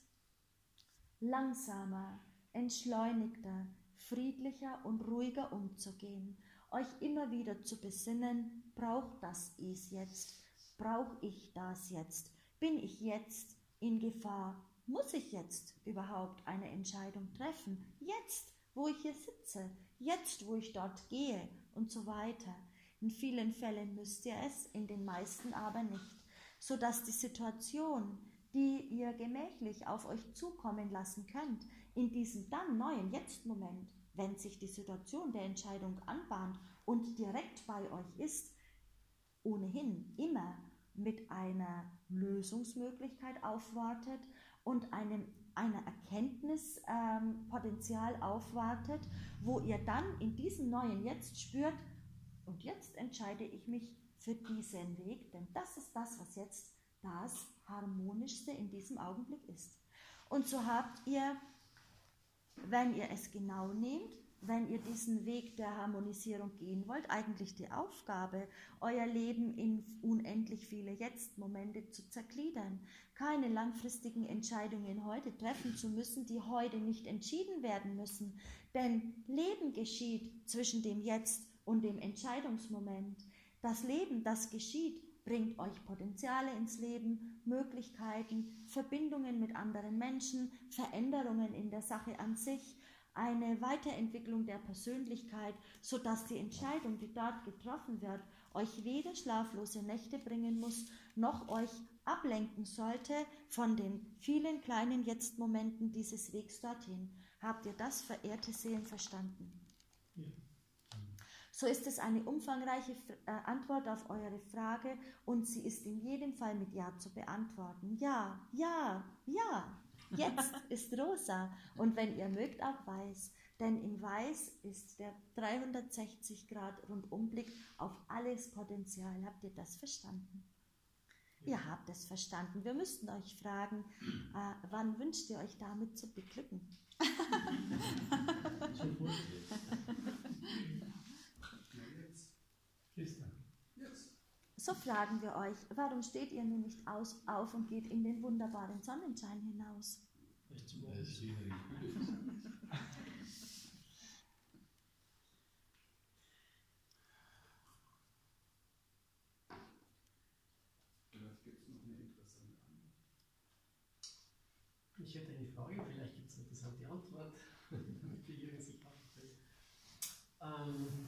langsamer, entschleunigter, friedlicher und ruhiger umzugehen, euch immer wieder zu besinnen, braucht das es jetzt, brauche ich das jetzt, bin ich jetzt in Gefahr, muss ich jetzt überhaupt eine Entscheidung treffen, jetzt, wo ich hier sitze, jetzt, wo ich dort gehe und so weiter. In vielen Fällen müsst ihr es, in den meisten aber nicht, sodass die Situation, die ihr gemächlich auf euch zukommen lassen könnt, in diesem dann neuen Jetzt-Moment, wenn sich die Situation der Entscheidung anbahnt und direkt bei euch ist, ohnehin immer mit einer Lösungsmöglichkeit aufwartet und einem, einer Erkenntnispotenzial ähm, aufwartet, wo ihr dann in diesem neuen Jetzt spürt, und jetzt entscheide ich mich für diesen Weg, denn das ist das, was jetzt das Harmonischste in diesem Augenblick ist. Und so habt ihr, wenn ihr es genau nehmt, wenn ihr diesen Weg der Harmonisierung gehen wollt, eigentlich die Aufgabe, euer Leben in unendlich viele Jetzt-Momente zu zergliedern, keine langfristigen Entscheidungen heute treffen zu müssen, die heute nicht entschieden werden müssen, denn Leben geschieht zwischen dem Jetzt und dem Entscheidungsmoment. Das Leben, das geschieht, bringt euch Potenziale ins Leben, Möglichkeiten, Verbindungen mit anderen Menschen, Veränderungen in der Sache an sich, eine Weiterentwicklung der Persönlichkeit, sodass die Entscheidung, die dort getroffen wird, euch weder schlaflose Nächte bringen muss, noch euch ablenken sollte von den vielen kleinen Jetzt-Momenten dieses Wegs dorthin. Habt ihr das, verehrte Seelen, verstanden? Ja. So ist es eine umfangreiche äh, Antwort auf eure Frage und sie ist in jedem Fall mit Ja zu beantworten. Ja, ja, ja. Jetzt ist rosa und wenn ihr mögt auch weiß, denn in weiß ist der dreihundertsechzig Grad Rundumblick auf alles Potenzial. Habt ihr das verstanden? Ja. Ihr habt es verstanden. Wir müssten euch fragen, äh, wann wünscht ihr euch damit zu beglücken? So fragen wir euch, warum steht ihr nun nicht aus, auf und geht in den wunderbaren Sonnenschein hinaus? Ich hätte eine Frage, vielleicht gibt es eine interessante Antwort. ähm,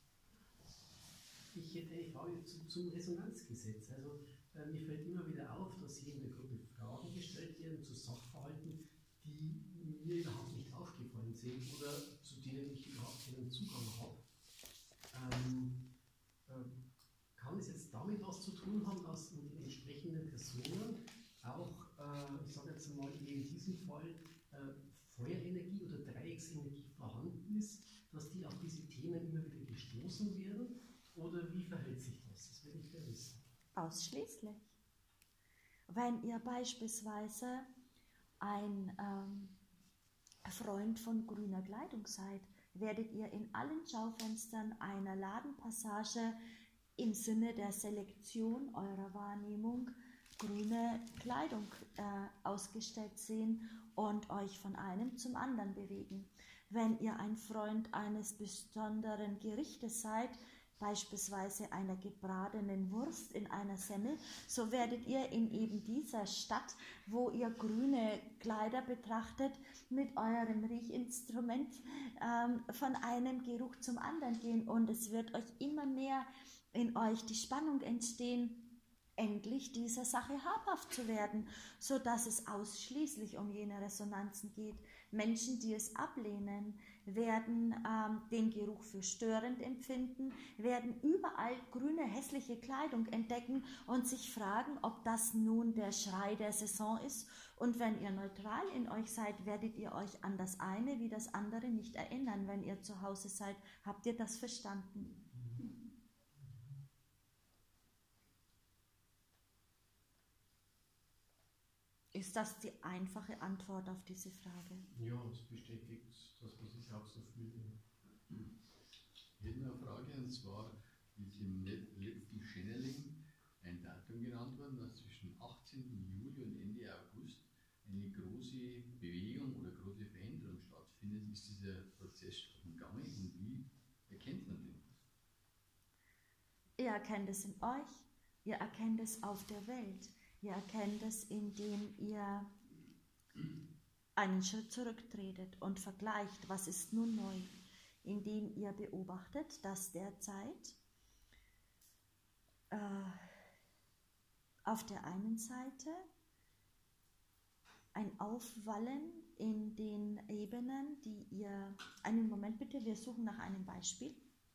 ich hätte eine Frage zu, zum Resonanzgesetz. Also äh, mir fällt immer wieder auf, dass hier in der Gruppe Fragen gestellt werden zu Sachverhalten, die mir überhaupt nicht aufgefallen sind oder zu denen ich überhaupt keinen Zugang habe. Ähm, äh, kann es jetzt damit was zu tun haben, dass in den entsprechenden Personen auch, äh, ich sage jetzt mal in diesem Fall, äh, Feuerenergie oder Dreiecksenergie vorhanden ist, dass die auf diese Themen immer wieder gestoßen werden? Oder wie verhält sich das? Das will ich gerne wissen. Ausschließlich. Wenn ihr beispielsweise ein ähm, Freund von grüner Kleidung seid, werdet ihr in allen Schaufenstern einer Ladenpassage im Sinne der Selektion eurer Wahrnehmung grüne Kleidung äh, ausgestellt sehen und euch von einem zum anderen bewegen. Wenn ihr ein Freund eines besonderen Gerichtes seid, beispielsweise einer gebratenen Wurst in einer Semmel, so werdet ihr in eben dieser Stadt, wo ihr grüne Kleider betrachtet, mit eurem Riechinstrument ähm, von einem Geruch zum anderen gehen und es wird euch immer mehr in euch die Spannung entstehen, endlich dieser Sache habhaft zu werden, so dass es ausschließlich um jene Resonanzen geht. Menschen, die es ablehnen, werden ähm, den Geruch für störend empfinden, werden überall grüne, hässliche Kleidung entdecken und sich fragen, ob das nun der Schrei der Saison ist. Und wenn ihr neutral in euch seid, werdet ihr euch an das eine wie das andere nicht erinnern, wenn ihr zu Hause seid. Habt ihr das verstanden? Ist das die einfache Antwort auf diese Frage? Ja, es bestätigt das, was ich auch so fühle. Ich hätte eine Frage, und zwar ist im letzten Channeling ein Datum genannt worden, dass zwischen achtzehnten Juli und Ende August eine große Bewegung oder große Veränderung stattfindet. Ist dieser Prozess schon im Gange und wie erkennt man den? Ihr erkennt es in euch, ihr erkennt es auf der Welt. Ihr erkennt es, indem ihr einen Schritt zurücktretet und vergleicht, was ist nun neu, indem ihr beobachtet, dass derzeit äh, auf der einen Seite ein Aufwallen in den Ebenen, die ihr, einen Moment bitte, wir suchen nach einem Beispiel.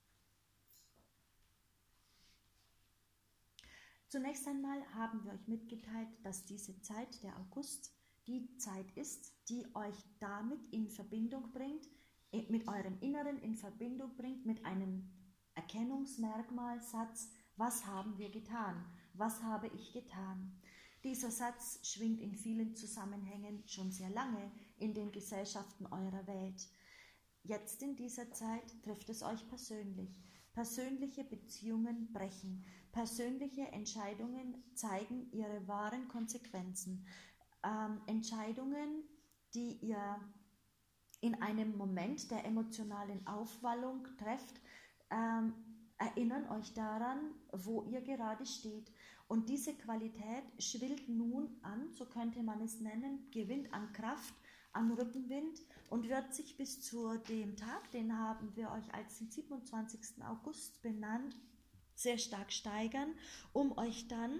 Zunächst einmal haben wir euch mitgeteilt, dass diese Zeit, der August, die Zeit ist, die euch damit in Verbindung bringt, mit eurem Inneren in Verbindung bringt, mit einem Erkennungsmerkmalsatz, was haben wir getan, was habe ich getan. Dieser Satz schwingt in vielen Zusammenhängen schon sehr lange in den Gesellschaften eurer Welt. Jetzt in dieser Zeit trifft es euch persönlich. Persönliche Beziehungen brechen. Persönliche Entscheidungen zeigen ihre wahren Konsequenzen. Ähm, Entscheidungen, die ihr in einem Moment der emotionalen Aufwallung trefft, ähm, erinnern euch daran, wo ihr gerade steht. Und diese Qualität schwillt nun an, so könnte man es nennen, gewinnt an Kraft an Rückenwind und wird sich bis zu dem Tag, den haben wir euch als den siebenundzwanzigsten August benannt, sehr stark steigern, um euch dann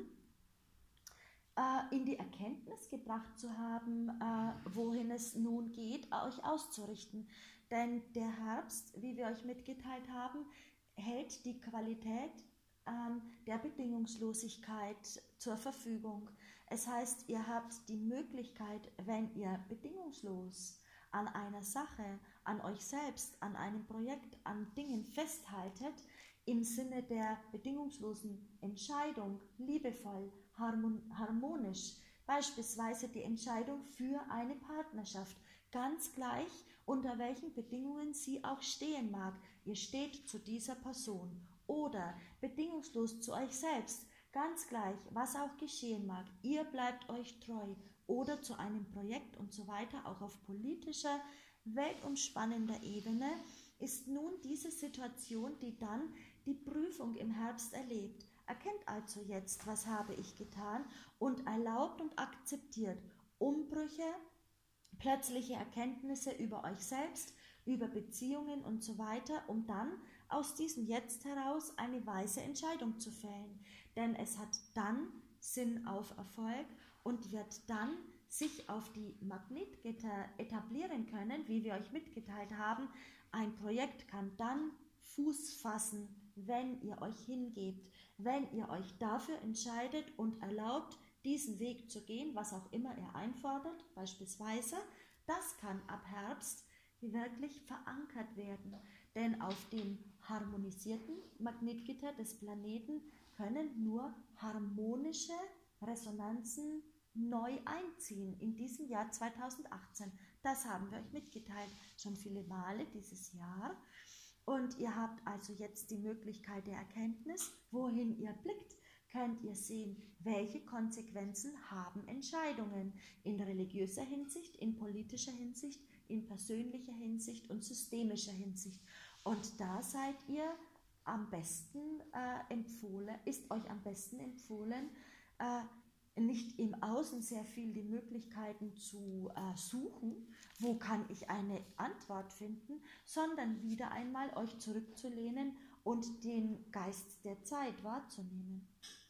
äh, in die Erkenntnis gebracht zu haben, äh, wohin es nun geht, euch auszurichten. Denn der Herbst, wie wir euch mitgeteilt haben, hält die Qualität ähm, der Bedingungslosigkeit zur Verfügung. Es heißt, ihr habt die Möglichkeit, wenn ihr bedingungslos an einer Sache, an euch selbst, an einem Projekt, an Dingen festhaltet, im Sinne der bedingungslosen Entscheidung, liebevoll, harmonisch, beispielsweise die Entscheidung für eine Partnerschaft, ganz gleich, unter welchen Bedingungen sie auch stehen mag. Ihr steht zu dieser Person. Oder bedingungslos zu euch selbst, ganz gleich, was auch geschehen mag. Ihr bleibt euch treu. Oder zu einem Projekt und so weiter, auch auf politischer, weltumspannender Ebene, ist nun diese Situation, die dann die Prüfung im Herbst erlebt. Erkennt also jetzt, was habe ich getan, und erlaubt und akzeptiert Umbrüche, plötzliche Erkenntnisse über euch selbst, über Beziehungen und so weiter, um dann aus diesem Jetzt heraus eine weise Entscheidung zu fällen. Denn es hat dann Sinn auf Erfolg und wird dann sich auf die Magnetgitter etablieren können, wie wir euch mitgeteilt haben. Ein Projekt kann dann Fuß fassen, wenn ihr euch hingebt, wenn ihr euch dafür entscheidet und erlaubt, diesen Weg zu gehen, was auch immer er einfordert, beispielsweise. Das kann ab Herbst wirklich verankert werden, denn auf dem harmonisierten Magnetgitter des Planeten können nur harmonische Resonanzen neu einziehen in diesem Jahr zweitausendachtzehn. Das haben wir euch mitgeteilt, schon viele Male dieses Jahr. Und ihr habt also jetzt die Möglichkeit der Erkenntnis, wohin ihr blickt, könnt ihr sehen, welche Konsequenzen haben Entscheidungen in religiöser Hinsicht, in politischer Hinsicht, in persönlicher Hinsicht und systemischer Hinsicht. Und da seid ihr am besten äh, empfohlen, ist euch am besten empfohlen, äh, nicht im Außen sehr viel die Möglichkeiten zu äh, suchen, wo kann ich eine Antwort finden, sondern wieder einmal euch zurückzulehnen und den Geist der Zeit wahrzunehmen.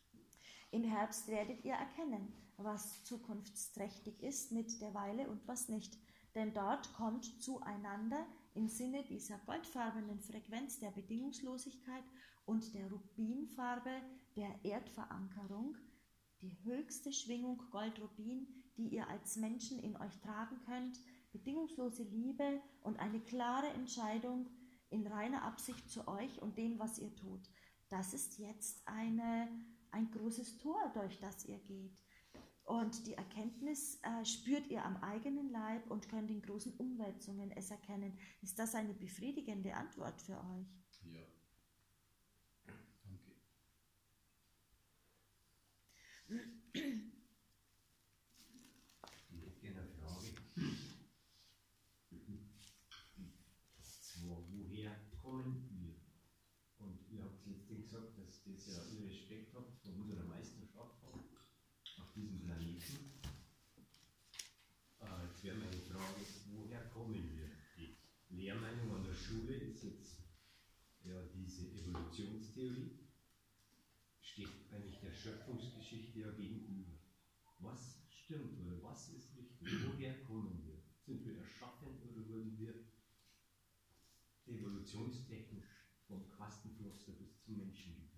Im Herbst werdet ihr erkennen, was zukunftsträchtig ist mit der Weile und was nicht. Denn dort kommt zueinander im Sinne dieser goldfarbenen Frequenz der Bedingungslosigkeit und der Rubinfarbe der Erdverankerung, die höchste Schwingung Gold-Rubin, die ihr als Menschen in euch tragen könnt, bedingungslose Liebe und eine klare Entscheidung in reiner Absicht zu euch und dem, was ihr tut. Das ist jetzt eine, ein großes Tor, durch das ihr geht. Und die Erkenntnis äh, spürt ihr am eigenen Leib und könnt in großen Umwälzungen es erkennen. Ist das eine befriedigende Antwort für euch? Ja. Danke. Ich hätte gerne eine Frage. Zwar, woher kommen wir? Und ihr habt letztens gesagt, dass das ja ihr Respekt habt vor unserer Meisterschaft auf diesem Planeten. Äh, jetzt wäre meine Frage, woher kommen wir? Die Lehrmeinung an der Schule ist jetzt ja diese Evolutionstheorie, steht eigentlich der Schöpfungsgeschichte ja gegenüber. Was stimmt oder was ist richtig? Woher kommen wir? Sind wir erschaffen oder wurden wir evolutionstechnisch vom Quastenpflaster bis zum Menschen gebildet?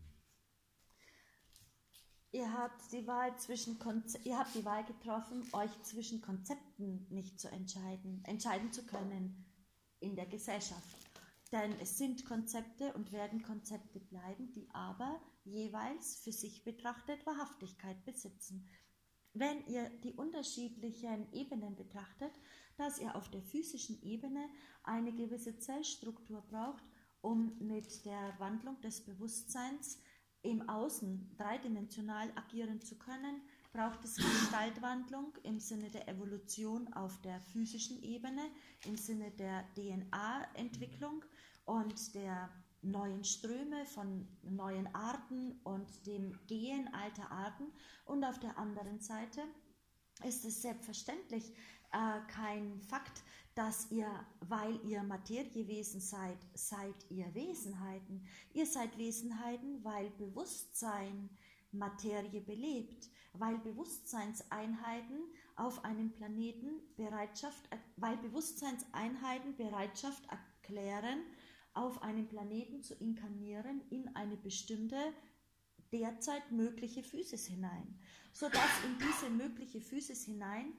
Ihr habt die Wahl zwischen Konze- ihr habt die Wahl getroffen, euch zwischen Konzepten nicht zu entscheiden, entscheiden zu können in der Gesellschaft. Denn es sind Konzepte und werden Konzepte bleiben, die aber jeweils für sich betrachtet Wahrhaftigkeit besitzen. Wenn ihr die unterschiedlichen Ebenen betrachtet, dass ihr auf der physischen Ebene eine gewisse Zellstruktur braucht, um mit der Wandlung des Bewusstseins im Außen dreidimensional agieren zu können, braucht es Gestaltwandlung im Sinne der Evolution auf der physischen Ebene, im Sinne der D N A-Entwicklung und der neuen Ströme von neuen Arten und dem Gehen alter Arten. Und auf der anderen Seite ist es selbstverständlich, äh, kein Fakt, dass ihr, weil ihr Materiewesen seid, seid ihr Wesenheiten. Ihr seid Wesenheiten, weil Bewusstsein Materie belebt, weil Bewusstseinseinheiten auf einem Planeten Bereitschaft, weil Bewusstseinseinheiten Bereitschaft erklären, auf einem Planeten zu inkarnieren in eine bestimmte derzeit mögliche Physis hinein, sodass in diese mögliche Physis hinein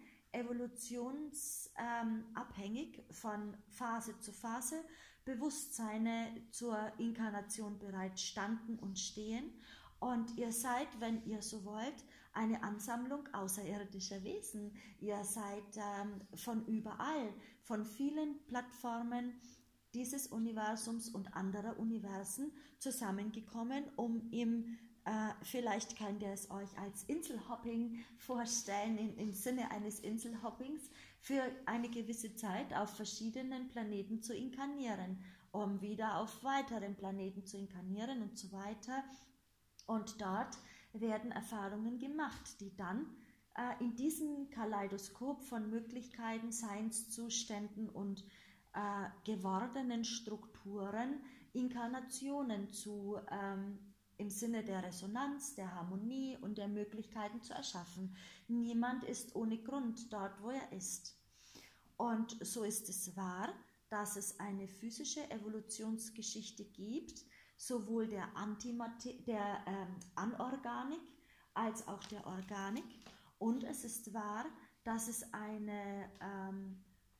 evolutionsabhängig ähm, von Phase zu Phase Bewusstseine zur Inkarnation bereit standen und stehen. Und ihr seid, wenn ihr so wollt, eine Ansammlung außerirdischer Wesen. Ihr seid ähm, von überall, von vielen Plattformen dieses Universums und anderer Universen zusammengekommen, um im Äh, vielleicht könnt ihr es euch als Inselhopping vorstellen, in, im Sinne eines Inselhoppings, für eine gewisse Zeit auf verschiedenen Planeten zu inkarnieren, um wieder auf weiteren Planeten zu inkarnieren und so weiter. Und dort werden Erfahrungen gemacht, die dann äh, in diesem Kaleidoskop von Möglichkeiten, Seinszuständen und äh, gewordenen Strukturen Inkarnationen zu ähm, im Sinne der Resonanz, der Harmonie und der Möglichkeiten zu erschaffen. Niemand ist ohne Grund dort, wo er ist. Und so ist es wahr, dass es eine physische Evolutionsgeschichte gibt, sowohl der, Antimater- der ähm, Anorganik als auch der Organik. Und es ist wahr, dass es eine, ähm,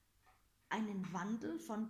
einen Wandel von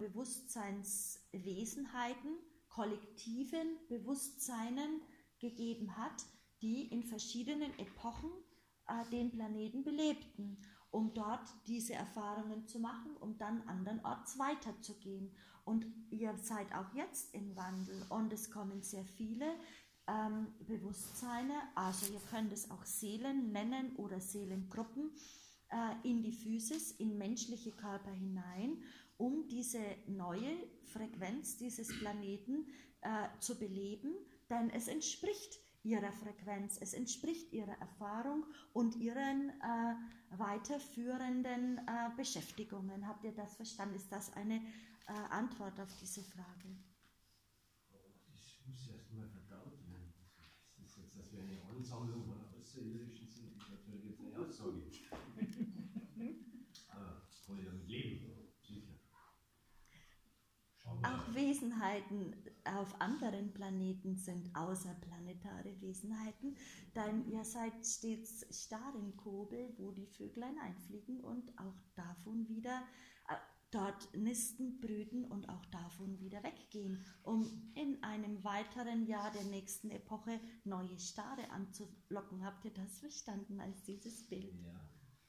Bewusstseinswesenheiten, kollektiven Bewusstseinen gegeben hat, die in verschiedenen Epochen äh, den Planeten belebten, um dort diese Erfahrungen zu machen, um dann andernorts weiterzugehen. Und ihr seid auch jetzt im Wandel und es kommen sehr viele ähm, Bewusstseine, also ihr könnt es auch Seelen nennen oder Seelengruppen, äh, in die Physis, in menschliche Körper hinein, um diese neue Frequenz dieses Planeten äh, zu beleben, denn es entspricht ihrer Frequenz, es entspricht ihrer Erfahrung und ihren äh, weiterführenden äh, Beschäftigungen. Habt ihr das verstanden? Ist das eine äh, Antwort auf diese Frage? Das muss erst mal verdaut werden. Das ist jetzt, dass wir eine Ansammlung von Außerirdischen sind, ist natürlich jetzt eine Aussage. Aber kann ich damit leben, sicher. Auch Wesenheiten auf anderen Planeten sind außerplanetare Wesenheiten, denn ihr seid stets Starenkobel, wo die Vöglein einfliegen und auch davon wieder äh, dort nisten, brüten und auch davon wieder weggehen, um in einem weiteren Jahr der nächsten Epoche neue Stare anzulocken. Habt ihr das verstanden als dieses Bild? Ja.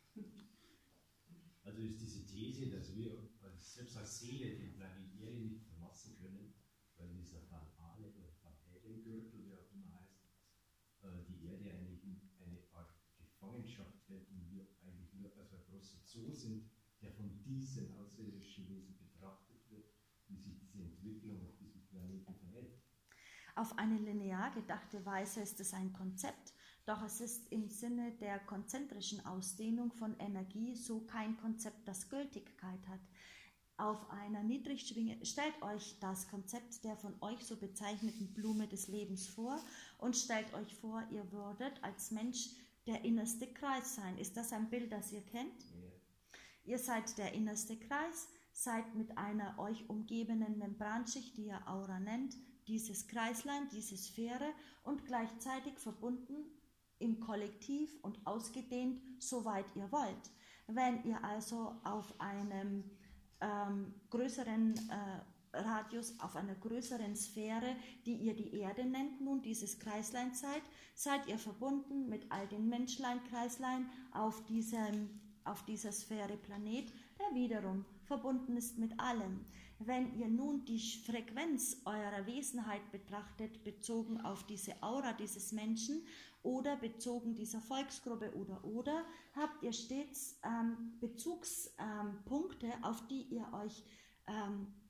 Also ist diese These, dass wir als, selbst als Seele den Planeten Erde nicht verlassen können, weil dieser Van Ale oder Van Allen-Gürtel, wie auch immer heißt, äh, die Erde eigentlich in eine Art Gefangenschaft hält und wir eigentlich nur als ein großer Zoo sind, der von diesen außerirdischen Wesen betrachtet wird, wie sich diese Entwicklung auf diesem Planeten verhält. Auf eine linear gedachte Weise ist es ein Konzept, doch es ist im Sinne der konzentrischen Ausdehnung von Energie so kein Konzept, das Gültigkeit hat. Auf einer niedrigschwingenden, stellt euch das Konzept der von euch so bezeichneten Blume des Lebens vor und stellt euch vor, ihr würdet als Mensch der innerste Kreis sein. Ist das ein Bild, das ihr kennt? Ja. Ihr seid der innerste Kreis, seid mit einer euch umgebenden Membranschicht, die ihr Aura nennt, dieses Kreislein, diese Sphäre und gleichzeitig verbunden im Kollektiv und ausgedehnt, soweit ihr wollt. Wenn ihr also auf einem ähm, größeren äh, Radius, auf einer größeren Sphäre, die ihr die Erde nennt, nun dieses Kreislein seid, seid ihr verbunden mit all den Menschlein-Kreislein auf, diesem, auf dieser Sphäre Planet, der wiederum verbunden ist mit allem. Wenn ihr nun die Frequenz eurer Wesenheit betrachtet, bezogen auf diese Aura dieses Menschen oder bezogen dieser Volksgruppe oder oder, habt ihr stets ähm, Bezugspunkte, ähm, auf die ihr euch ähm,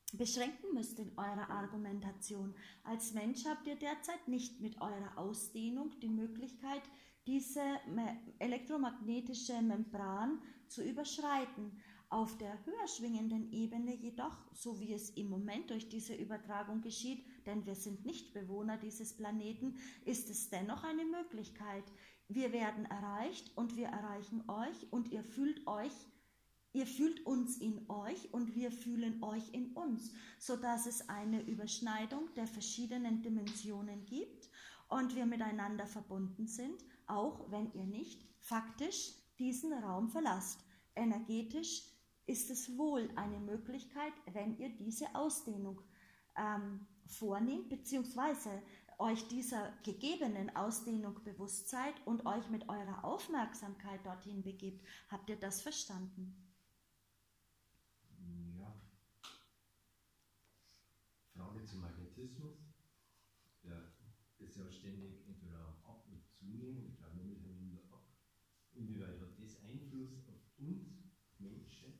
beschränken müsst in eurer Argumentation. Als Mensch habt ihr derzeit nicht mit eurer Ausdehnung die Möglichkeit, diese elektromagnetische Membran zu überschreiten. Auf der höher schwingenden Ebene jedoch, so wie es im Moment durch diese Übertragung geschieht, denn wir sind nicht Bewohner dieses Planeten, ist es dennoch eine Möglichkeit. Wir werden erreicht und wir erreichen euch und ihr fühlt euch, ihr fühlt uns in euch und wir fühlen euch in uns, sodass es eine Überschneidung der verschiedenen Dimensionen gibt und wir miteinander verbunden sind, auch wenn ihr nicht faktisch diesen Raum verlasst. Energetisch ist es wohl eine Möglichkeit, wenn ihr diese Ausdehnung ähm, vornehmt, beziehungsweise euch dieser gegebenen Ausdehnung bewusst seid und euch mit eurer Aufmerksamkeit dorthin begebt. Habt ihr das verstanden? Ja. Frage zum Magnetismus. Der ist ja ständig entweder am Ab- und Zunehmen, ich glaube momentan nur ab. Inwieweit hat das Einfluss auf uns Menschen?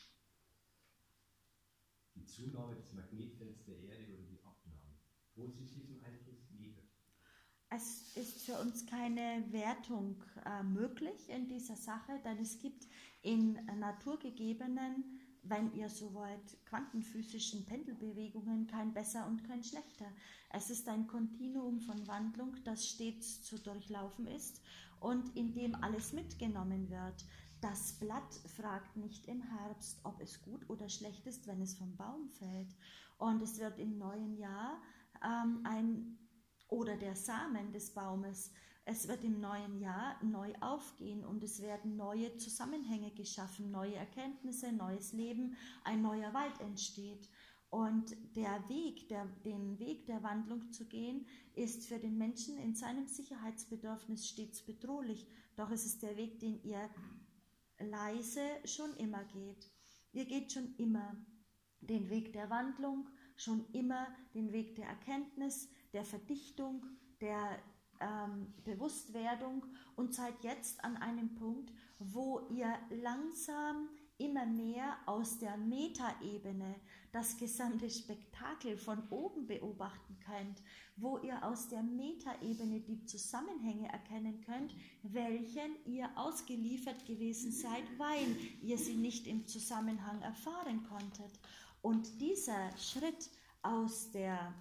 Die Zunahme des Magnetfelds der Erde oder die Abnahme? Positiven Einfluss, negativ? Es ist für uns keine Wertung äh, möglich in dieser Sache, denn es gibt in naturgegebenen, wenn ihr so wollt, quantenphysischen Pendelbewegungen kein Besser und kein Schlechter. Es ist ein Kontinuum von Wandlung, das stets zu durchlaufen ist und in dem alles mitgenommen wird. Das Blatt fragt nicht im Herbst, ob es gut oder schlecht ist, wenn es vom Baum fällt. Und es wird im neuen Jahr ähm, ein, oder der Samen des Baumes, es wird im neuen Jahr neu aufgehen und es werden neue Zusammenhänge geschaffen, neue Erkenntnisse, neues Leben, ein neuer Wald entsteht. Und der Weg, der, den Weg der Wandlung zu gehen, ist für den Menschen in seinem Sicherheitsbedürfnis stets bedrohlich. Doch es ist der Weg, den ihr leise schon immer geht. Ihr geht schon immer den Weg der Wandlung, schon immer den Weg der Erkenntnis, der Verdichtung, der ähm, Bewusstwerdung und seid jetzt an einem Punkt, wo ihr langsam immer mehr aus der Metaebene das gesamte Spektakel von oben beobachten könnt, wo ihr aus der Metaebene die Zusammenhänge erkennen könnt, welchen ihr ausgeliefert gewesen seid, weil ihr sie nicht im Zusammenhang erfahren konntet. Und dieser Schritt aus der,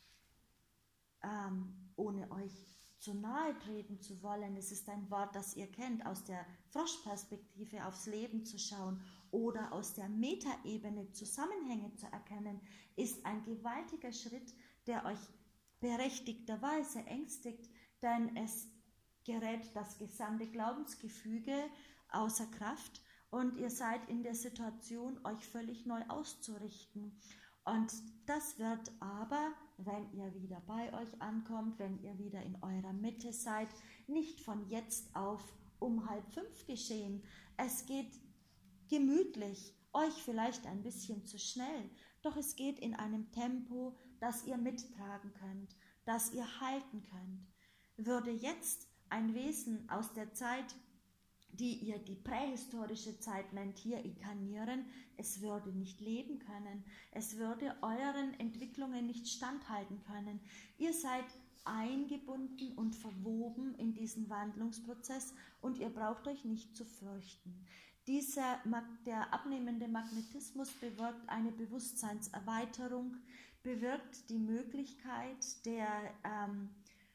ähm, ohne euch zu nahe treten zu wollen, es ist ein Wort, das ihr kennt, aus der Froschperspektive aufs Leben zu schauen oder aus der Metaebene Zusammenhänge zu erkennen, ist ein gewaltiger Schritt, der euch berechtigterweise ängstigt, denn es gerät das gesamte Glaubensgefüge außer Kraft und ihr seid in der Situation, euch völlig neu auszurichten. Und das wird aber, wenn ihr wieder bei euch ankommt, wenn ihr wieder in eurer Mitte seid, nicht von jetzt auf um halb fünf geschehen. Es geht gemütlich, euch vielleicht ein bisschen zu schnell, doch es geht in einem Tempo, das ihr mittragen könnt, das ihr halten könnt. Würde jetzt ein Wesen aus der Zeit, die ihr die prähistorische Zeit nennt, hier inkarnieren, es würde nicht leben können, es würde euren Entwicklungen nicht standhalten können. Ihr seid eingebunden und verwoben in diesen Wandlungsprozess und ihr braucht euch nicht zu fürchten. Dieser, der abnehmende Magnetismus bewirkt eine Bewusstseinserweiterung, bewirkt die Möglichkeit der ähm,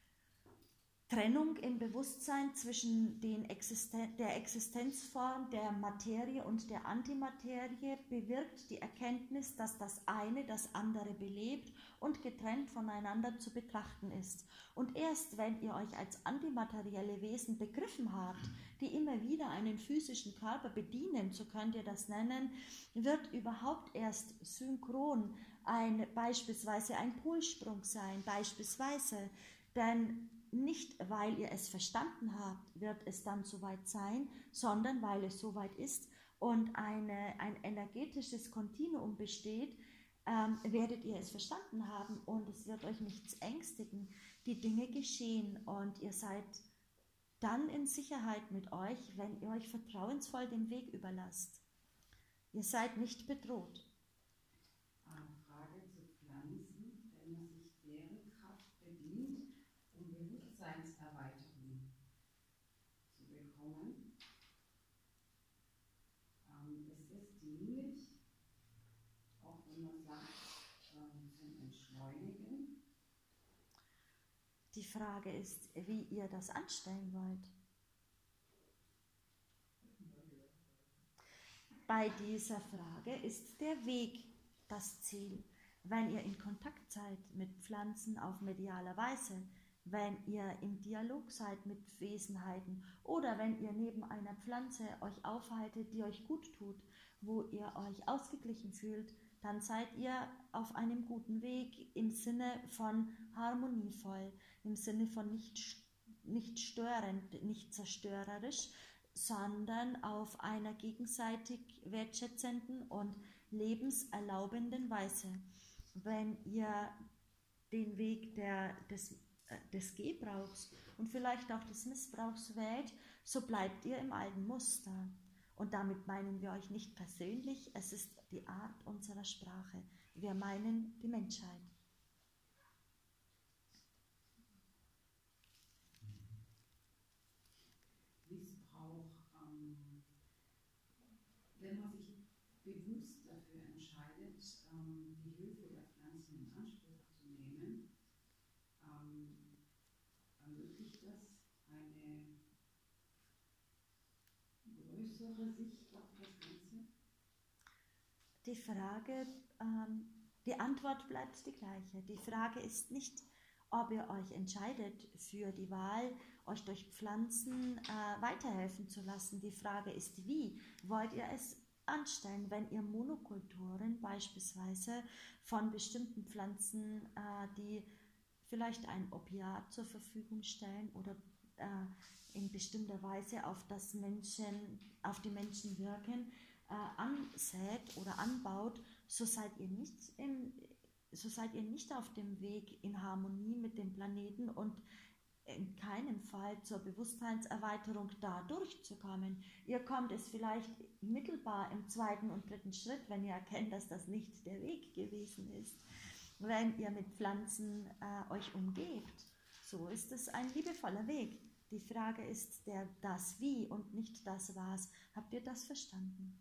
Trennung im Bewusstsein zwischen den Existen- der Existenzform der Materie und der Antimaterie, bewirkt die Erkenntnis, dass das eine das andere belebt und getrennt voneinander zu betrachten ist. Und erst wenn ihr euch als antimaterielle Wesen begriffen habt, die immer wieder einen physischen Körper bedienen, so könnt ihr das nennen, wird überhaupt erst synchron ein, beispielsweise ein Polsprung sein, beispielsweise, denn nicht, weil ihr es verstanden habt, wird es dann soweit sein, sondern weil es soweit ist und eine, ein energetisches Kontinuum besteht, ähm, werdet ihr es verstanden haben und es wird euch nichts ängstigen. Die Dinge geschehen und ihr seid dann in Sicherheit mit euch, wenn ihr euch vertrauensvoll den Weg überlasst. Ihr seid nicht bedroht. Eine Frage Bewusstseinserweiterung zu bekommen. Ähm, ist es dienlich, auch wenn man sagt, ähm, zum Entschleunigen? Die Frage ist, wie ihr das anstellen wollt. Bei dieser Frage ist der Weg das Ziel. Wenn ihr in Kontakt seid mit Pflanzen auf medialer Weise, wenn ihr im Dialog seid mit Wesenheiten oder wenn ihr neben einer Pflanze euch aufhaltet, die euch gut tut, wo ihr euch ausgeglichen fühlt, dann seid ihr auf einem guten Weg im Sinne von harmonievoll, im Sinne von nicht, nicht störend, nicht zerstörerisch, sondern auf einer gegenseitig wertschätzenden und lebenserlaubenden Weise. Wenn ihr den Weg der, des, des Gebrauchs und vielleicht auch des Missbrauchs wählt, so bleibt ihr im alten Muster. Und damit meinen wir euch nicht persönlich, es ist die Art unserer Sprache. Wir meinen die Menschheit. Missbrauch, ähm, wenn man sich bewusst dafür entscheidet, ähm, die Hilfe der Pflanzen in Anspruch zu nehmen, ähm, ermöglicht das eine größere Sicht auf das Ganze? Die Frage, ähm, die Antwort bleibt die gleiche. Die Frage ist nicht, ob ihr euch entscheidet für die Wahl, euch durch Pflanzen äh, weiterhelfen zu lassen. Die Frage ist, wie wollt ihr es anstellen, wenn ihr Monokulturen beispielsweise von bestimmten Pflanzen, äh, die vielleicht ein Opiat zur Verfügung stellen oder äh, in bestimmter Weise auf, das Menschen, auf die Menschen wirken, äh, ansät oder anbaut, so seid ihr nicht im, so seid ihr nicht auf dem Weg in Harmonie mit dem Planeten und in keinem Fall zur Bewusstseinserweiterung da durchzukommen. Ihr kommt es vielleicht mittelbar im zweiten und dritten Schritt, wenn ihr erkennt, dass das nicht der Weg gewesen ist, wenn ihr mit Pflanzen äh, euch umgebt. So ist es ein liebevoller Weg. Die Frage ist der das Wie und nicht das Was. Habt ihr das verstanden?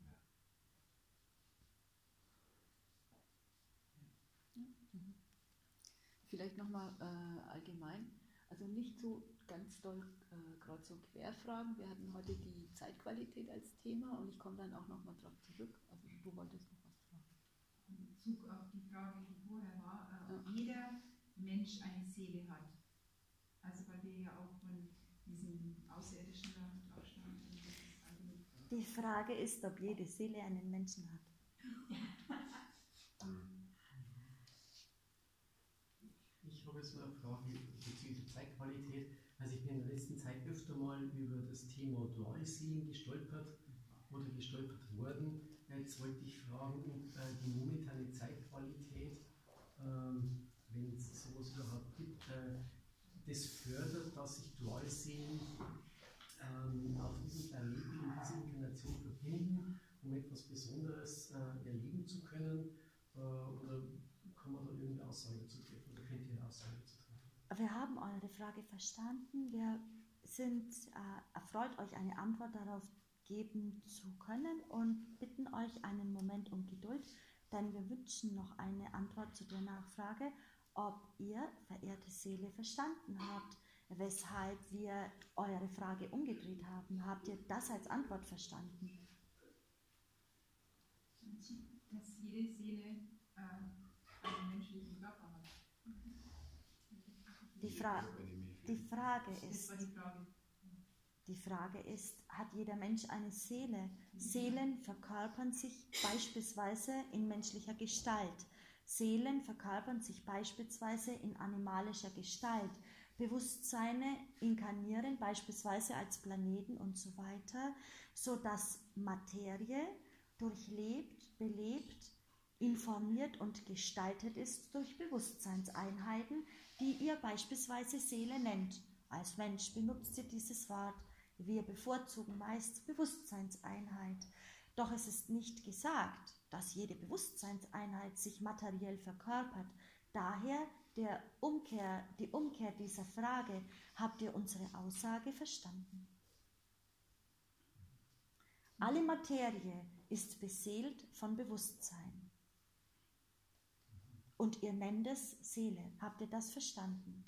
Vielleicht nochmal äh, allgemein, also nicht so ganz doll äh, kreuz und quer fragen. Wir hatten heute die Zeitqualität als Thema und ich komme dann auch nochmal drauf zurück. Also du wolltest noch was fragen. In Bezug auf die Frage, die vorher war, äh, ob Ja. jeder Mensch eine Seele hat. Also weil wir ja auch von diesen Außerirdischen da draufschauen. Die Frage ist, ob jede Seele einen Menschen hat. Ich habe jetzt eine Frage bezüglich der Zeitqualität. Also ich bin in der letzten Zeit öfter mal über das Thema Dualseelen gestolpert oder gestolpert worden. Jetzt wollte ich fragen, äh, die momentane Zeitqualität, ähm, wenn es sowas überhaupt gibt, äh, das fördert, dass sich Dualseelen ähm, auf diesem Planeten, in dieser Inkarnation verbinden, um etwas Besonderes äh, erleben zu können, äh, oder kann man da irgendeine Aussage dazu treffen? Oder könnt ihr eine Aussage dazu treffen? Wir haben eure Frage verstanden. Wir sind äh, erfreut, euch eine Antwort darauf geben zu können und bitten euch einen Moment um Geduld, denn wir wünschen noch eine Antwort zu der Nachfrage, ob ihr, verehrte Seele, verstanden habt, weshalb wir eure Frage umgedreht haben. Habt ihr das als Antwort verstanden? Dass jede Seele äh, einen menschlichen Körper hat. Die, Fra die Frage Das ist, war die Frage. die Frage ist, hat jeder Mensch eine Seele? Seelen verkörpern sich beispielsweise in menschlicher Gestalt. Seelen verkörpern sich beispielsweise in animalischer Gestalt. Bewusstseine inkarnieren beispielsweise als Planeten und so weiter, sodass Materie durchlebt, belebt, informiert und gestaltet ist durch Bewusstseinseinheiten, die ihr beispielsweise Seele nennt. Als Mensch benutzt ihr dieses Wort. Wir bevorzugen meist Bewusstseinseinheit. Doch es ist nicht gesagt, dass jede Bewusstseinseinheit sich materiell verkörpert. Daher der Umkehr, die Umkehr dieser Frage, habt ihr unsere Aussage verstanden? Alle Materie ist beseelt von Bewusstsein. Und ihr nennt es Seele. Habt ihr das verstanden?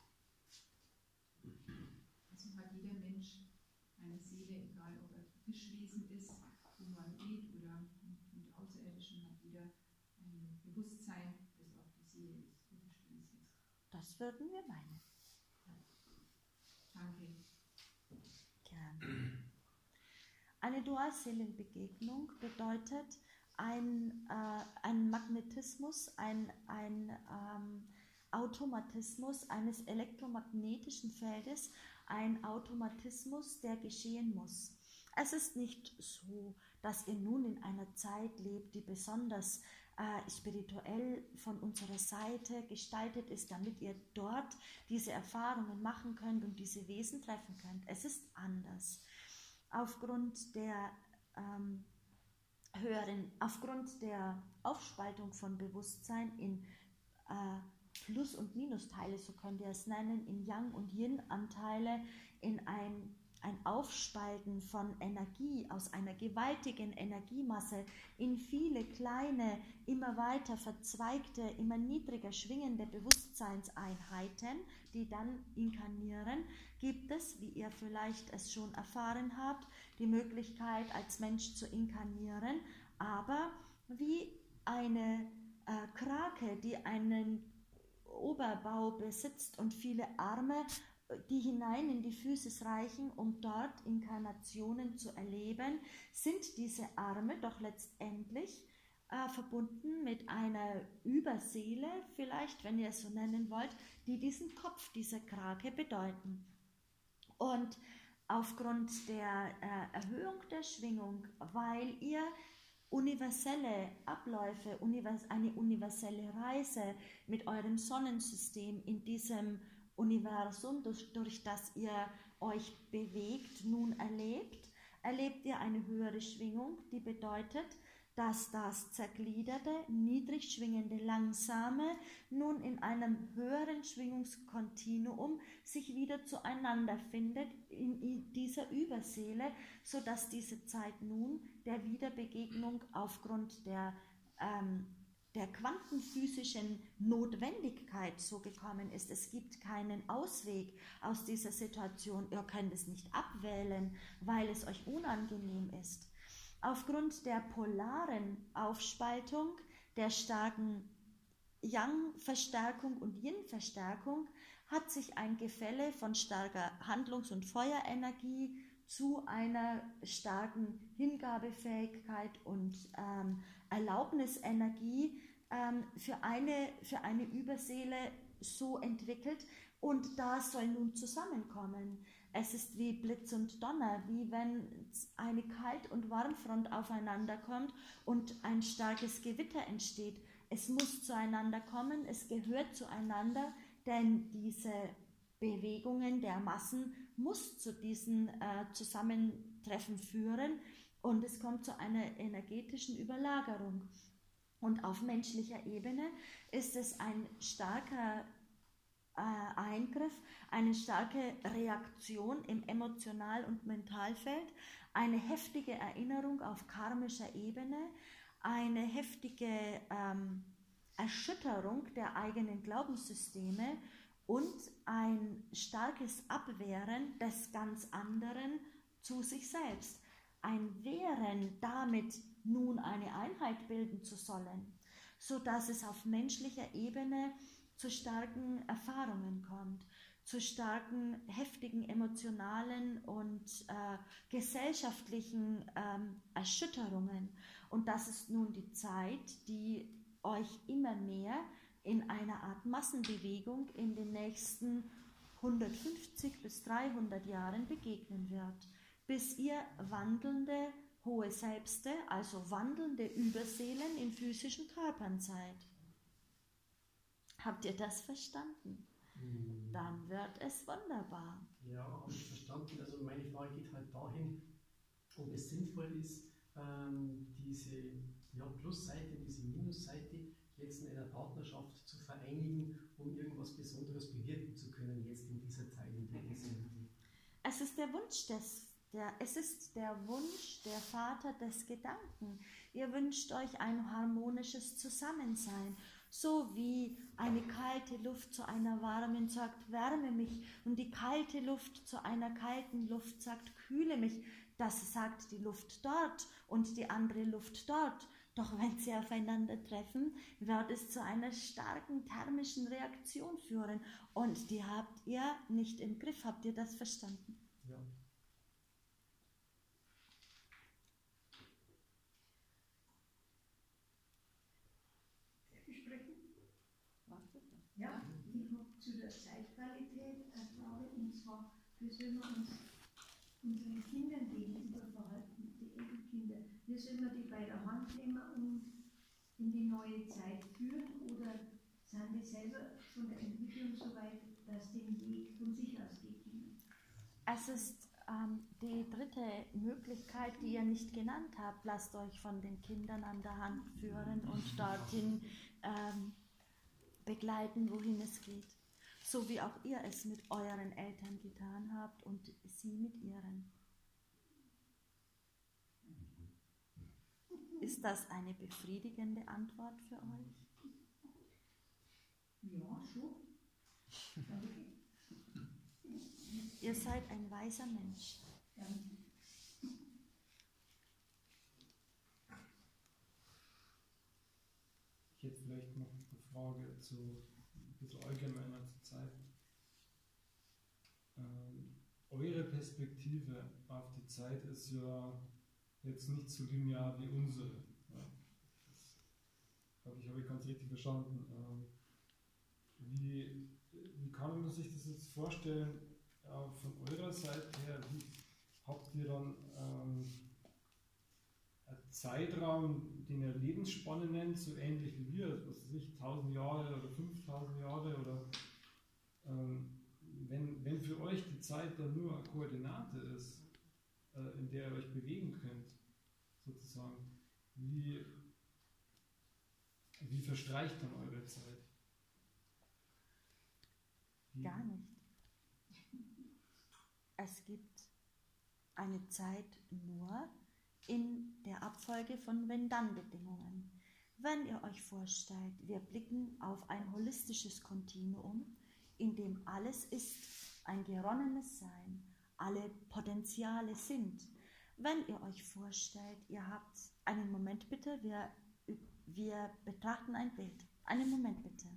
Also hat jeder Mensch eine Seele, egal ob er Fischwesen ist, Humanoid oder mit Außerirdischen, hat jeder ein Bewusstsein, das auch die Seele ist, die Fischwesen ist. Das würden wir meinen. Danke. Gerne. Eine Dualseelenbegegnung bedeutet ein, äh, ein Magnetismus, ein, ein ähm, Automatismus eines elektromagnetischen Feldes, ein Automatismus, der geschehen muss. Es ist nicht so, dass ihr nun in einer Zeit lebt, die besonders äh, spirituell von unserer Seite gestaltet ist, damit ihr dort diese Erfahrungen machen könnt und diese Wesen treffen könnt. Es ist anders. Aufgrund der ähm, höheren, aufgrund der Aufspaltung von Bewusstsein in äh, Plus- und Minusteile, so könnt ihr es nennen, in Yang- und Yin-Anteile, in ein, ein Aufspalten von Energie aus einer gewaltigen Energiemasse in viele kleine, immer weiter verzweigte, immer niedriger schwingende Bewusstseinseinheiten, die dann inkarnieren, gibt es, wie ihr vielleicht es schon erfahren habt, die Möglichkeit, als Mensch zu inkarnieren, aber wie eine äh, Krake, die einen Oberbau besitzt und viele Arme, die hinein in die Physis reichen, um dort Inkarnationen zu erleben, sind diese Arme doch letztendlich äh, verbunden mit einer Überseele, vielleicht, wenn ihr es so nennen wollt, die diesen Kopf dieser Krake bedeuten. Und aufgrund der äh, Erhöhung der Schwingung, weil ihr universelle Abläufe, univers eine universelle Reise mit eurem Sonnensystem in diesem Universum, durch, durch das ihr euch bewegt, nun erlebt, erlebt ihr eine höhere Schwingung, die bedeutet, dass das zergliederte, niedrig schwingende, langsame nun in einem höheren Schwingungskontinuum sich wieder zueinander findet in dieser Überseele, sodass diese Zeit nun der Wiederbegegnung aufgrund der, ähm, der quantenphysischen Notwendigkeit so gekommen ist. Es gibt keinen Ausweg aus dieser Situation. Ihr könnt es nicht abwählen, weil es euch unangenehm ist. Aufgrund der polaren Aufspaltung, der starken Yang-Verstärkung und Yin-Verstärkung hat sich ein Gefälle von starker Handlungs- und Feuerenergie zu einer starken Hingabefähigkeit und ähm, Erlaubnisenergie ähm, für, eine, für eine Überseele so entwickelt, und das soll nun zusammenkommen. Es ist wie Blitz und Donner, wie wenn eine Kalt- und Warmfront aufeinander kommt und ein starkes Gewitter entsteht. Es muss zueinander kommen, es gehört zueinander, denn diese Bewegungen der Massen muss zu diesen äh, Zusammentreffen führen, und es kommt zu einer energetischen Überlagerung. Und auf menschlicher Ebene ist es ein starker Eingriff, eine starke Reaktion im Emotional- und Mentalfeld, eine heftige Erinnerung auf karmischer Ebene, eine heftige ähm, Erschütterung der eigenen Glaubenssysteme und ein starkes Abwehren des ganz anderen zu sich selbst. Ein Wehren, damit nun eine Einheit bilden zu sollen, sodass es auf menschlicher Ebene zu starken Erfahrungen kommt, zu starken, heftigen emotionalen und äh, gesellschaftlichen ähm, Erschütterungen. Und das ist nun die Zeit, die euch immer mehr in einer Art Massenbewegung in den nächsten hundertfünfzig bis dreihundert Jahren begegnen wird, bis ihr wandelnde hohe Selbste, also wandelnde Überseelen in physischen Körpern seid. Habt ihr das verstanden? Hm. Dann wird es wunderbar. Ja, habe ich verstanden. Also meine Frage geht halt dahin, ob es sinnvoll ist, ähm, diese ja, Plusseite, diese Minusseite jetzt in einer Partnerschaft zu vereinigen, um irgendwas Besonderes bewirken zu können, jetzt in dieser Zeit, in der wir sind? Es ist der Wunsch des, der, es ist der Wunsch der Vater des Gedanken. Ihr wünscht euch ein harmonisches Zusammensein, so wie eine kalte Luft zu einer warmen sagt, wärme mich, und die kalte Luft zu einer kalten Luft sagt, kühle mich. Das sagt die Luft dort und die andere Luft dort. Doch wenn sie aufeinandertreffen, wird es zu einer starken thermischen Reaktion führen. Und die habt ihr nicht im Griff. Habt ihr das verstanden? Ja. Ja, ich habe zu der Zeitqualität eine Frage, und zwar, wie sollen wir uns unseren Kindern gegenüber verhalten, die Enkelkinder? Wie sollen wir die bei der Hand nehmen und in die neue Zeit führen, oder sind die selber von der Entwicklung so weit, dass die den Weg von sich aus gehen können? Es ist ähm, die dritte Möglichkeit, die ihr nicht genannt habt. Lasst euch von den Kindern an der Hand führen und dorthin ähm, begleiten, wohin es geht. So wie auch ihr es mit euren Eltern getan habt und sie mit ihren. Ist das eine befriedigende Antwort für euch? Ja, schon. Ihr seid ein weiser Mensch. Ja. Ich hätte vielleicht noch eine Frage zu ein bisschen allgemeiner zur Zeit. Ähm, eure Perspektive auf die Zeit ist ja jetzt nicht so linear wie unsere. Ja. Das, glaube ich, habe ich ganz richtig verstanden. Ähm, wie, wie kann man sich das jetzt vorstellen, äh, von eurer Seite her? Wie habt ihr dann ähm, einen Zeitraum, den ihr Lebensspanne nennt, so ähnlich wie wir, was weiß ich, tausend Jahre oder fünftausend Jahre, oder ähm, wenn, wenn für euch die Zeit dann nur eine Koordinate ist, äh, in der ihr euch bewegen könnt, sozusagen, wie, wie verstreicht dann eure Zeit? Wie? Gar nicht. Es gibt eine Zeit nur in der Abfolge von Wenn-Dann-Bedingungen. Wenn ihr euch vorstellt, wir blicken auf ein holistisches Kontinuum, in dem alles ist, ein geronnenes Sein, alle Potenziale sind. Wenn ihr euch vorstellt, ihr habt, einen Moment bitte, wir, wir betrachten ein Bild. Einen Moment bitte.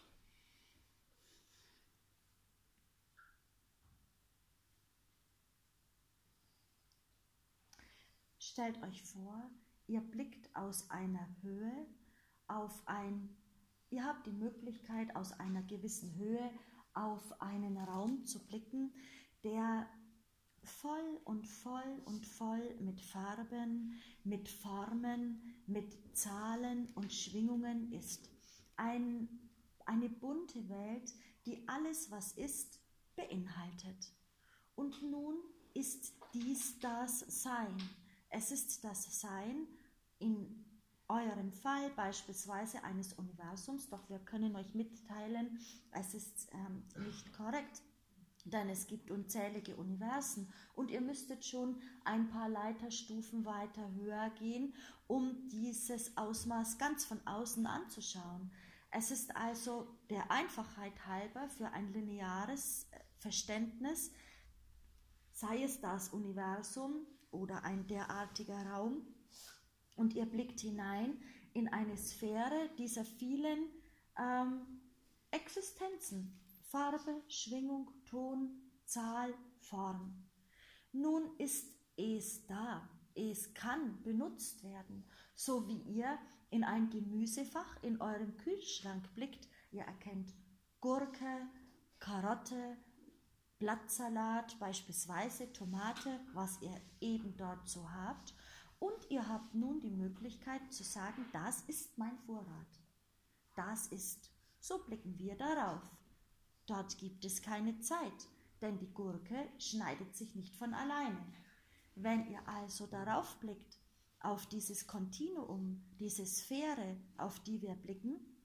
Stellt euch vor, ihr blickt aus einer Höhe auf ein, ihr habt die Möglichkeit, aus einer gewissen Höhe auf einen Raum zu blicken, der voll und voll und voll mit Farben, mit Formen, mit Zahlen und Schwingungen ist. Ein, eine bunte Welt, die alles, was ist, beinhaltet. Und nun ist dies das Sein. Es ist das Sein, in eurem Fall beispielsweise eines Universums, doch wir können euch mitteilen, es ist ähm, nicht korrekt, denn es gibt unzählige Universen und ihr müsstet schon ein paar Leiterstufen weiter höher gehen, um dieses Ausmaß ganz von außen anzuschauen. Es ist also der Einfachheit halber für ein lineares Verständnis, sei es das Universum oder ein derartiger Raum, und ihr blickt hinein in eine Sphäre dieser vielen ähm, Existenzen, Farbe, Schwingung, Ton, Zahl, Form. Nun ist es da, es kann benutzt werden, so wie ihr in ein Gemüsefach in eurem Kühlschrank blickt. Ihr erkennt Gurke, Karotte, Blattsalat, beispielsweise Tomate, was ihr eben dort so habt. Und ihr habt nun die Möglichkeit zu sagen, das ist mein Vorrat. Das ist. So blicken wir darauf. Dort gibt es keine Zeit, denn die Gurke schneidet sich nicht von alleine. Wenn ihr also darauf blickt, auf dieses Kontinuum, diese Sphäre, auf die wir blicken,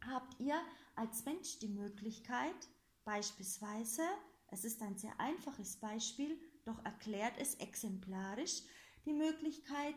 habt ihr als Mensch die Möglichkeit, beispielsweise, es ist ein sehr einfaches Beispiel, doch erklärt es exemplarisch, die Möglichkeit,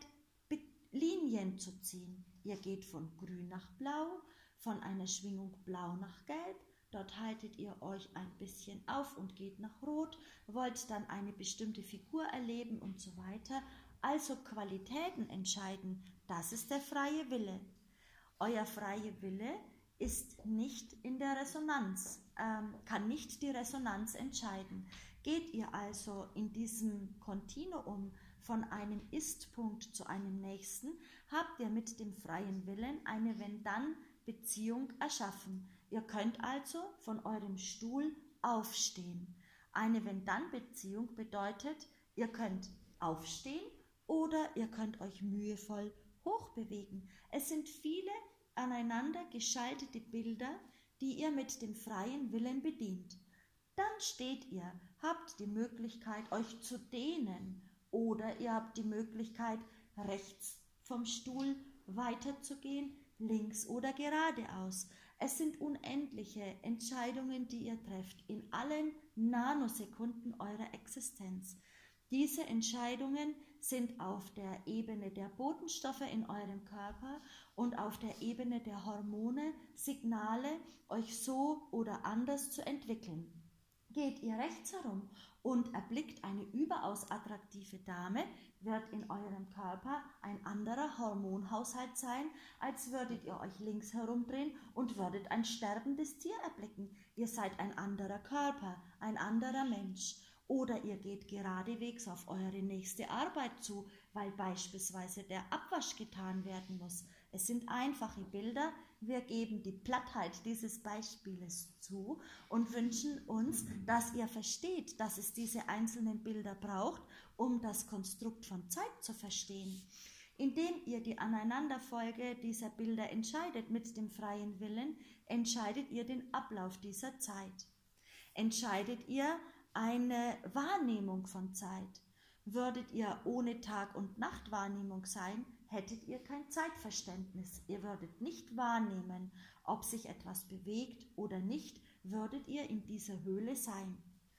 Linien zu ziehen. Ihr geht von grün nach blau, von einer Schwingung blau nach gelb, dort haltet ihr euch ein bisschen auf und geht nach rot, wollt dann eine bestimmte Figur erleben und so weiter. Also Qualitäten entscheiden, das ist der freie Wille. Euer freier Wille ist nicht in der Resonanz, ähm, kann nicht die Resonanz entscheiden. Geht ihr also in diesem Kontinuum von einem Ist-Punkt zu einem nächsten, habt ihr mit dem freien Willen eine Wenn-Dann-Beziehung erschaffen. Ihr könnt also von eurem Stuhl aufstehen. Eine Wenn-Dann-Beziehung bedeutet, ihr könnt aufstehen oder ihr könnt euch mühevoll hochbewegen. Es sind viele aneinander geschaltete Bilder, die ihr mit dem freien Willen bedient. Dann steht ihr, habt die Möglichkeit, euch zu dehnen, oder ihr habt die Möglichkeit, rechts vom Stuhl weiterzugehen, links oder geradeaus. Es sind unendliche Entscheidungen, die ihr trefft in allen Nanosekunden eurer Existenz. Diese Entscheidungen sind auf der Ebene der Botenstoffe in eurem Körper und auf der Ebene der Hormone, Signale, euch so oder anders zu entwickeln. Geht ihr rechts herum und erblickt eine überaus attraktive Dame, wird in eurem Körper ein anderer Hormonhaushalt sein, als würdet ihr euch links herumdrehen und würdet ein sterbendes Tier erblicken. Ihr seid ein anderer Körper, ein anderer Mensch. Oder ihr geht geradewegs auf eure nächste Arbeit zu, weil beispielsweise der Abwasch getan werden muss. Es sind einfache Bilder. Wir geben die Plattheit dieses Beispieles zu und wünschen uns, dass ihr versteht, dass es diese einzelnen Bilder braucht, um das Konstrukt von Zeit zu verstehen. Indem ihr die Aneinanderfolge dieser Bilder entscheidet mit dem freien Willen, entscheidet ihr den Ablauf dieser Zeit. Entscheidet ihr eine Wahrnehmung von Zeit. Würdet ihr ohne Tag- und Nachtwahrnehmung sein, hättet ihr kein Zeitverständnis. Ihr würdet nicht wahrnehmen, ob sich etwas bewegt oder nicht, würdet ihr in dieser Höhle sein.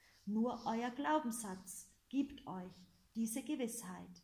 Nur euer Glaubenssatz gibt euch diese Gewissheit,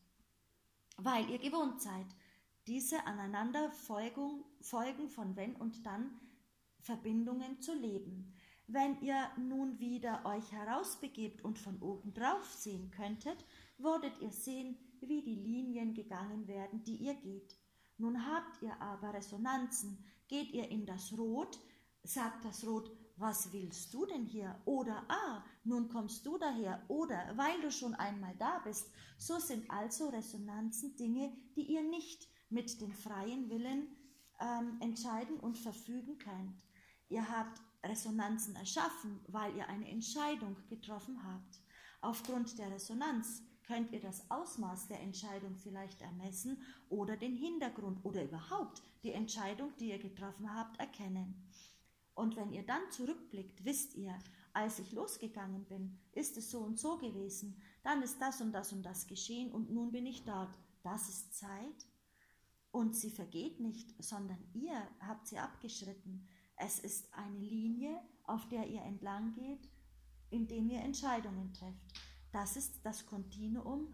weil ihr gewohnt seid, diese Aneinanderfolgen Folgen von Wenn und Dann Verbindungen zu leben. Wenn ihr nun wieder euch herausbegebt und von oben drauf sehen könntet, würdet ihr sehen, wie die Linien gegangen werden, die ihr geht. Nun habt ihr aber Resonanzen. Geht ihr in das Rot, sagt das Rot, was willst du denn hier? Oder, ah, nun kommst du daher. Oder, weil du schon einmal da bist. So sind also Resonanzen Dinge, die ihr nicht mit dem freien Willen ähm, entscheiden und verfügen könnt. Ihr habt Resonanzen erschaffen, weil ihr eine Entscheidung getroffen habt. Aufgrund der Resonanz könnt ihr das Ausmaß der Entscheidung vielleicht ermessen oder den Hintergrund oder überhaupt die Entscheidung, die ihr getroffen habt, erkennen. Und wenn ihr dann zurückblickt, wisst ihr, als ich losgegangen bin, ist es so und so gewesen, dann ist das und das und das geschehen und nun bin ich dort. Das ist Zeit und sie vergeht nicht, sondern ihr habt sie abgeschritten. Es ist eine Linie, auf der ihr entlang geht, indem ihr Entscheidungen trefft. Das ist das Kontinuum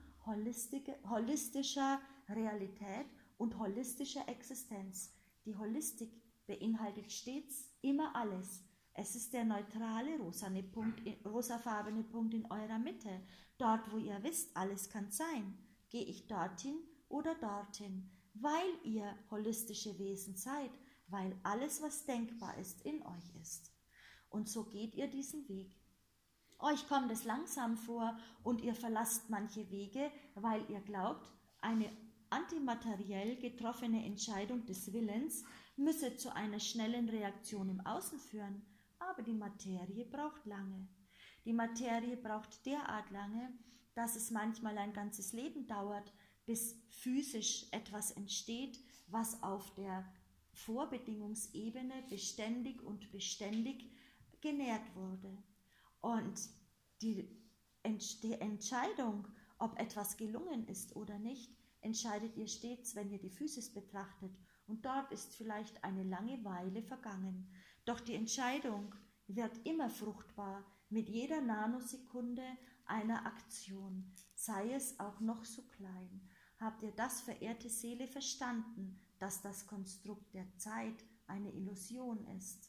holistischer Realität und holistischer Existenz. Die Holistik beinhaltet stets immer alles. Es ist der neutrale rosane Punkt, rosafarbene Punkt in eurer Mitte. Dort, wo ihr wisst, alles kann sein. Gehe ich dorthin oder dorthin, weil ihr holistische Wesen seid, weil alles, was denkbar ist, in euch ist. Und so geht ihr diesen Weg. Euch kommt es langsam vor und ihr verlasst manche Wege, weil ihr glaubt, eine antimateriell getroffene Entscheidung des Willens müsse zu einer schnellen Reaktion im Außen führen. Aber die Materie braucht lange. Die Materie braucht derart lange, dass es manchmal ein ganzes Leben dauert, bis physisch etwas entsteht, was auf der Vorbedingungsebene beständig und beständig genährt wurde. Und die, die Entscheidung, ob etwas gelungen ist oder nicht, entscheidet ihr stets, wenn ihr die Physis betrachtet. und dort ist vielleicht eine lange Weile vergangen. Doch die Entscheidung wird immer fruchtbar mit jeder Nanosekunde einer Aktion, sei es auch noch so klein. Habt ihr das, verehrte Seele, verstanden, dass das Konstrukt der Zeit eine Illusion ist?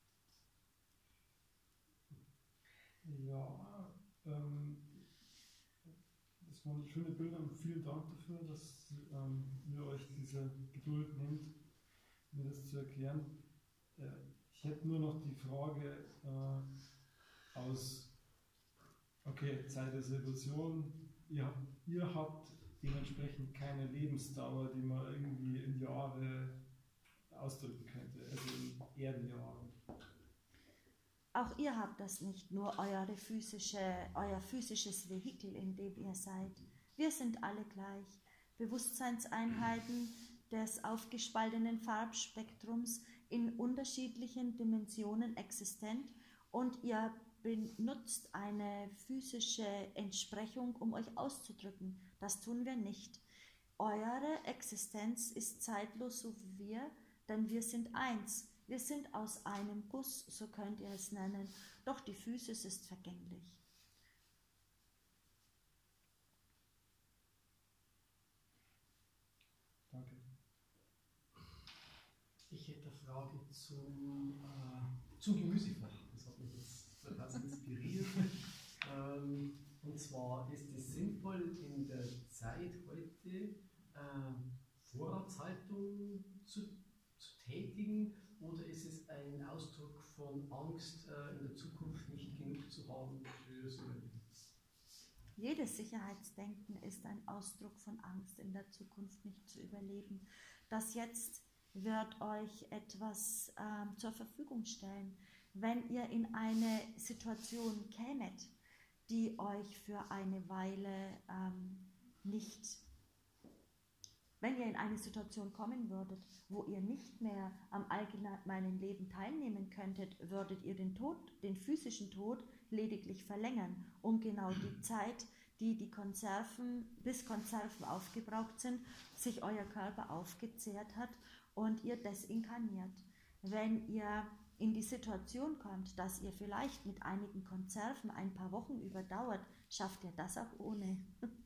Ja, ähm, das waren schöne Bilder und vielen Dank dafür, dass ähm, ihr euch diese Geduld nehmt, mir das zu erklären. Äh, ich hätte nur noch die Frage äh, aus, okay, Zeit ist Illusion, ihr habt, ihr habt dementsprechend keine Lebensdauer, die man irgendwie in Jahre ausdrücken könnte, also in Erdenjahren. Auch ihr habt das nicht, nur eure physische, euer physisches Vehikel, in dem ihr seid. Wir sind alle gleich, Bewusstseinseinheiten des aufgespaltenen Farbspektrums in unterschiedlichen Dimensionen existent, und ihr benutzt eine physische Entsprechung, um euch auszudrücken. Das tun wir nicht. Eure Existenz ist zeitlos, so wie wir, denn wir sind eins. Wir sind aus einem Guss, so könnt ihr es nennen, doch die Physis ist vergänglich. Danke. Ich hätte eine Frage zum, äh, zum Gemüsefach. Das hat mich jetzt etwas inspiriert. ähm, und zwar, ist es sinnvoll, in der Zeit heute äh, Vorratshaltung zu, zu tätigen, oder ist es ein Ausdruck von Angst, äh, in der Zukunft nicht genug zu haben fürs Überleben? Jedes Sicherheitsdenken ist ein Ausdruck von Angst, in der Zukunft nicht zu überleben. Das Jetzt wird euch etwas ähm, zur Verfügung stellen. Wenn ihr in eine Situation kämet, die euch für eine Weile ähm, nicht, wenn ihr in eine Situation kommen würdet, wo ihr nicht mehr am allgemeinen Leben teilnehmen könntet, würdet ihr den Tod, den physischen Tod lediglich verlängern, um genau die Zeit, die die Konserven, bis Konserven aufgebraucht sind, sich euer Körper aufgezehrt hat und ihr desinkarniert. Wenn ihr in die Situation kommt, dass ihr vielleicht mit einigen Konserven ein paar Wochen überdauert, schafft ihr das auch ohne.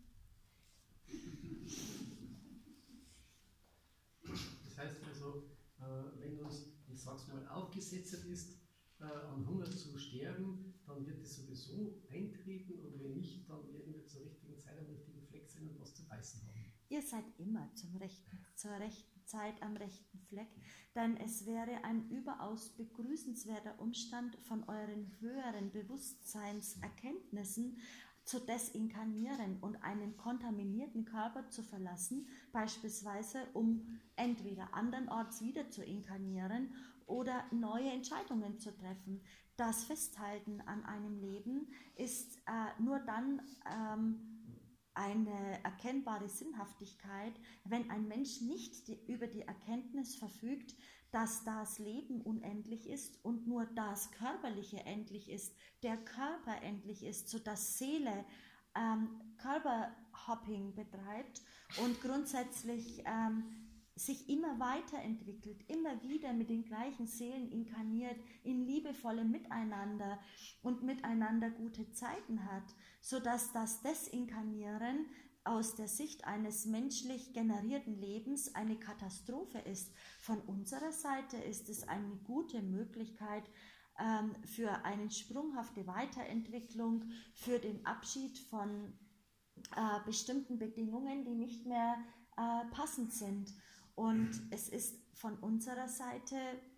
Das heißt also, äh, wenn uns, ich sag's mal, aufgesetzt ist, äh, an Hunger zu sterben, dann wird es sowieso eintreten, und wenn nicht, dann werden wir zur richtigen Zeit am richtigen Fleck sein und was zu beißen haben. Ihr seid immer zum rechten, zur rechten Zeit am rechten Fleck, denn es wäre ein überaus begrüßenswerter Umstand, von euren höheren Bewusstseinserkenntnissen zu desinkarnieren und einen kontaminierten Körper zu verlassen, beispielsweise um entweder andernorts wieder zu inkarnieren oder neue Entscheidungen zu treffen. Das Festhalten an einem Leben ist äh, nur dann ähm, eine erkennbare Sinnhaftigkeit, wenn ein Mensch nicht die, über die Erkenntnis verfügt, dass das Leben unendlich ist und nur das Körperliche endlich ist, der Körper endlich ist, sodass Seele ähm, Körperhopping betreibt und grundsätzlich ähm, sich immer weiterentwickelt, immer wieder mit den gleichen Seelen inkarniert, in liebevollem Miteinander und miteinander gute Zeiten hat, sodass das Desinkarnieren aus der Sicht eines menschlich generierten Lebens eine Katastrophe ist. Von unserer Seite ist es eine gute Möglichkeit ähm, für eine sprunghafte Weiterentwicklung, für den Abschied von äh, bestimmten Bedingungen, die nicht mehr äh, passend sind. Und es ist von unserer Seite,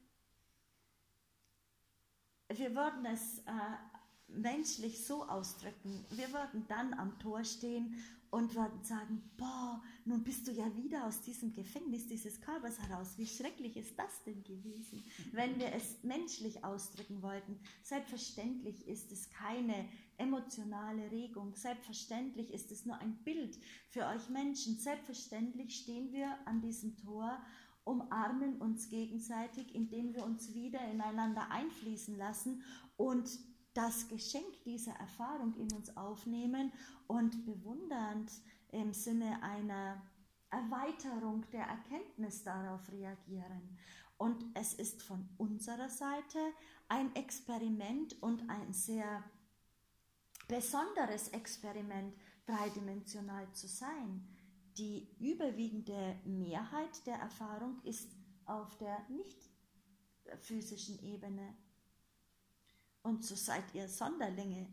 wir würden es äh, menschlich so ausdrücken, wir würden dann am Tor stehen und würden sagen, boah, nun bist du ja wieder aus diesem Gefängnis dieses Körpers heraus. Wie schrecklich ist das denn gewesen, wenn wir es menschlich ausdrücken wollten? Selbstverständlich ist es keine emotionale Regung. Selbstverständlich ist es nur ein Bild für euch Menschen. Selbstverständlich stehen wir an diesem Tor, umarmen uns gegenseitig, indem wir uns wieder ineinander einfließen lassen und das Geschenk dieser Erfahrung in uns aufnehmen und bewundernd im Sinne einer Erweiterung der Erkenntnis darauf reagieren. Und es ist von unserer Seite ein Experiment und ein sehr besonderes Experiment, dreidimensional zu sein. Die überwiegende Mehrheit der Erfahrung ist auf der nicht physischen Ebene. Und so seid ihr Sonderlinge.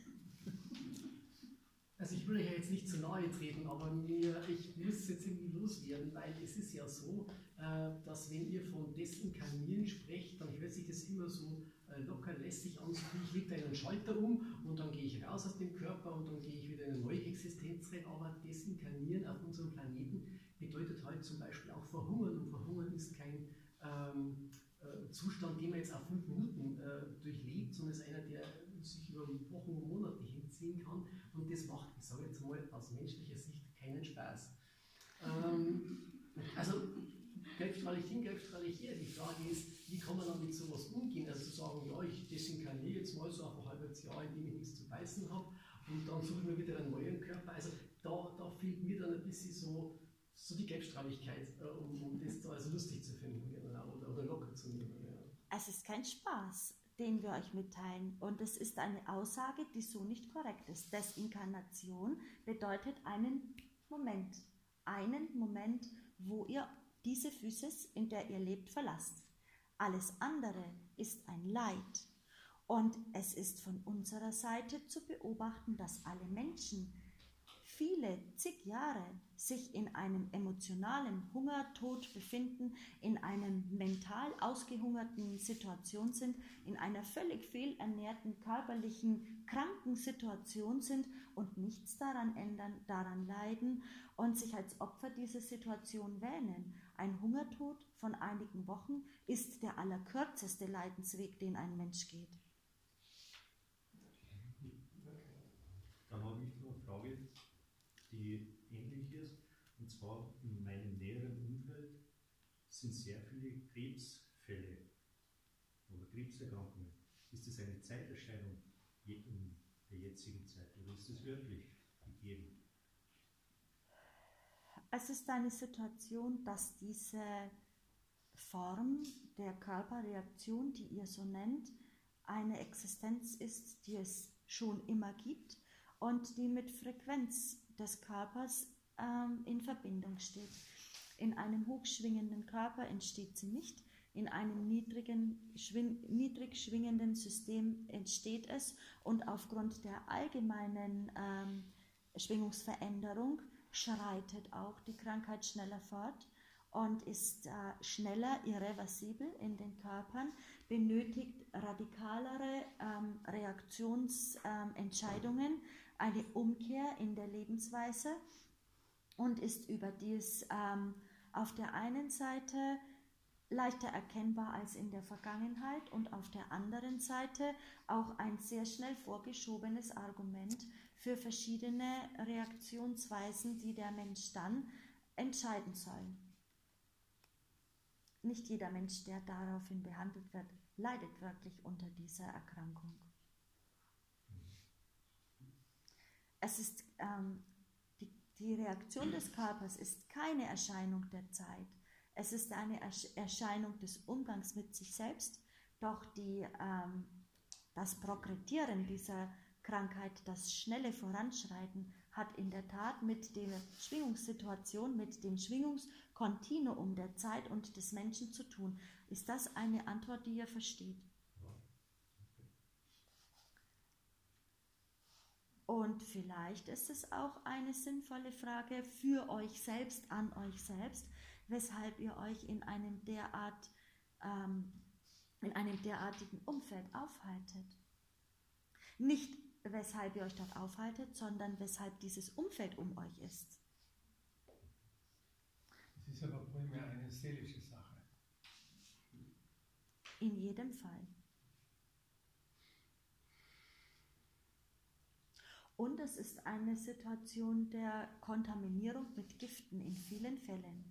Also ich will euch ja jetzt nicht zu nahe treten, aber mir, ich muss es jetzt irgendwie loswerden, weil es ist ja so, äh, dass wenn ihr von Desinkarnieren sprecht, dann hört sich das immer so äh, locker lässig an, so wie ich lege da einen Schalter um und dann gehe ich raus aus dem Körper und dann gehe ich wieder in eine neue Existenz rein, aber Desinkarnieren auf unserem Planeten bedeutet halt zum Beispiel auch Verhungern, und Verhungern ist kein ähm, äh, Zustand, den man jetzt auf fünf Minuten äh, durchlebt, sondern ist einer, der sich über Wochen und Monate hinziehen kann, und das macht, ich sage jetzt mal aus menschlicher Sicht, keinen Spaß. Ähm, also Gelbstrahle hin, Gelbstrahle her, die Frage ist, wie kann man dann mit sowas umgehen, also zu sagen, ja, ich desinkarniere jetzt mal so auf ein halbes Jahr, in dem ich nichts zu beißen habe, und dann suche ich mir wieder einen neuen Körper, also da, da fehlt mir dann ein bisschen so, so die Gelbstrahligkeit, äh, um, um das da also lustig zu finden, genau, oder, oder locker zu nehmen. Ja. Es ist kein Spaß, den wir euch mitteilen. Und es ist eine Aussage, die so nicht korrekt ist. Desinkarnation bedeutet einen Moment. Einen Moment, wo ihr diese Physis, in der ihr lebt, verlasst. Alles andere ist ein Leid. Und es ist von unserer Seite zu beobachten, dass alle Menschen viele, zig Jahre sich in einem emotionalen Hungertod befinden, in einer mental ausgehungerten Situation sind, in einer völlig fehlernährten, körperlichen, kranken Situation sind und nichts daran ändern, daran leiden und sich als Opfer dieser Situation wähnen. Ein Hungertod von einigen Wochen ist der allerkürzeste Leidensweg, den ein Mensch geht. Dann habe ich noch eine Frage, die ähnlich ist, und zwar in meinem näheren Umfeld sind sehr viele Krebsfälle oder Krebserkrankungen. Ist das eine Zeiterscheinung in der jetzigen Zeit oder ist das wirklich gegeben? Es ist eine Situation, dass diese Form der Körperreaktion, die ihr so nennt, eine Existenz ist, die es schon immer gibt und die mit Frequenz des Körpers ähm, in Verbindung steht. In einem hochschwingenden Körper entsteht sie nicht, in einem niedrigen, schwing, niedrig schwingenden System entsteht es, und aufgrund der allgemeinen ähm, Schwingungsveränderung schreitet auch die Krankheit schneller fort und ist äh, schneller irreversibel in den Körpern, benötigt radikalere ähm, Reaktionsentscheidungen, ähm, eine Umkehr in der Lebensweise und ist überdies ähm, auf der einen Seite leichter erkennbar als in der Vergangenheit und auf der anderen Seite auch ein sehr schnell vorgeschobenes Argument für verschiedene Reaktionsweisen, die der Mensch dann entscheiden soll. Nicht jeder Mensch, der daraufhin behandelt wird, leidet wirklich unter dieser Erkrankung. Es ist, ähm, die, die Reaktion des Körpers ist keine Erscheinung der Zeit. Es ist eine Erscheinung des Umgangs mit sich selbst, doch die, ähm, das Progredieren dieser Krankheit, das schnelle Voranschreiten, hat in der Tat mit der Schwingungssituation, mit dem Schwingungskontinuum der Zeit und des Menschen zu tun. Ist das eine Antwort, die ihr versteht? Und vielleicht ist es auch eine sinnvolle Frage für euch selbst, an euch selbst, weshalb ihr euch in einem derart, ähm, in einem derartigen Umfeld aufhaltet. Nicht weshalb ihr euch dort aufhaltet, sondern weshalb dieses Umfeld um euch ist. Es ist aber primär eine seelische Sache. In jedem Fall. Und es ist eine Situation der Kontaminierung mit Giften in vielen Fällen.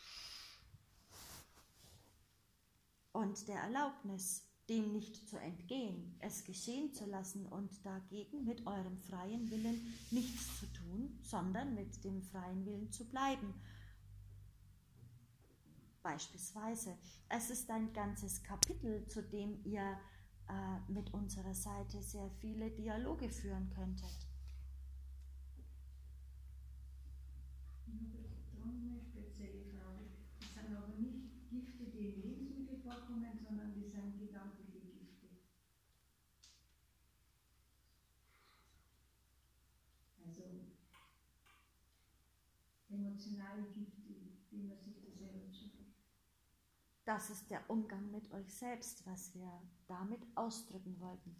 Und der Erlaubnis, dem nicht zu entgehen, es geschehen zu lassen und dagegen mit eurem freien Willen nichts zu tun, sondern mit dem freien Willen zu bleiben beispielsweise. Es ist ein ganzes Kapitel, zu dem ihr äh, mit unserer Seite sehr viele Dialoge führen könntet. Ich habe jetzt dann eine spezielle Frage. Das sind aber nicht Gifte, die in Lebensmitteln vorkommen, sondern die sind gedankliche Gifte. Also emotionale Gifte, wie man sich das selber zufügt. Das ist der Umgang mit euch selbst, was wir damit ausdrücken wollten.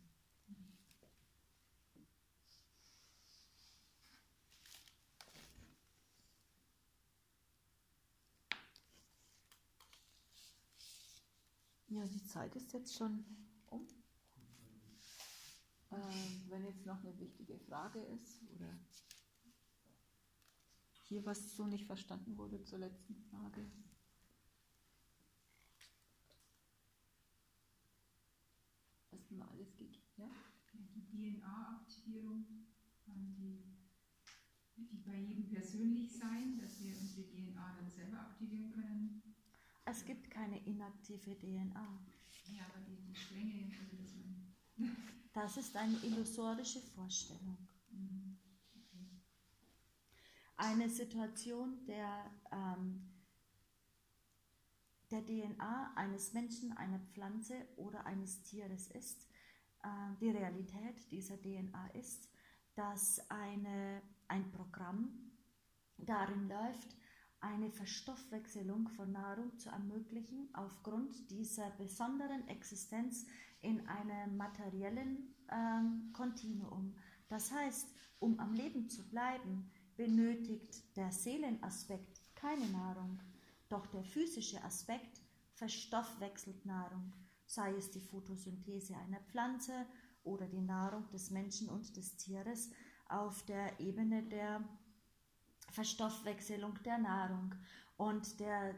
Ja, die Zeit ist jetzt schon um. Ähm, wenn jetzt noch eine wichtige Frage ist oder hier was so nicht verstanden wurde zur letzten Frage. Hast du mal alles gegeben? Ja? Die D N A-Aktivierung, die, die bei jedem persönlich sein, dass wir unsere D N A dann selber aktivieren können. Es gibt keine inaktive D N A. Ja, aber die, die Stränge, also dass man... Das ist eine illusorische Vorstellung. Mhm. Okay. Eine Situation der, ähm, der D N A eines Menschen, einer Pflanze oder eines Tieres ist, äh, die Realität dieser D N A ist, dass eine, ein Programm darin läuft, eine Verstoffwechselung von Nahrung zu ermöglichen aufgrund dieser besonderen Existenz in einem materiellen ähm, Kontinuum. Das heißt, um am Leben zu bleiben, benötigt der Seelenaspekt keine Nahrung, doch der physische Aspekt verstoffwechselt Nahrung, sei es die Photosynthese einer Pflanze oder die Nahrung des Menschen und des Tieres auf der Ebene der Verstoffwechselung der Nahrung und der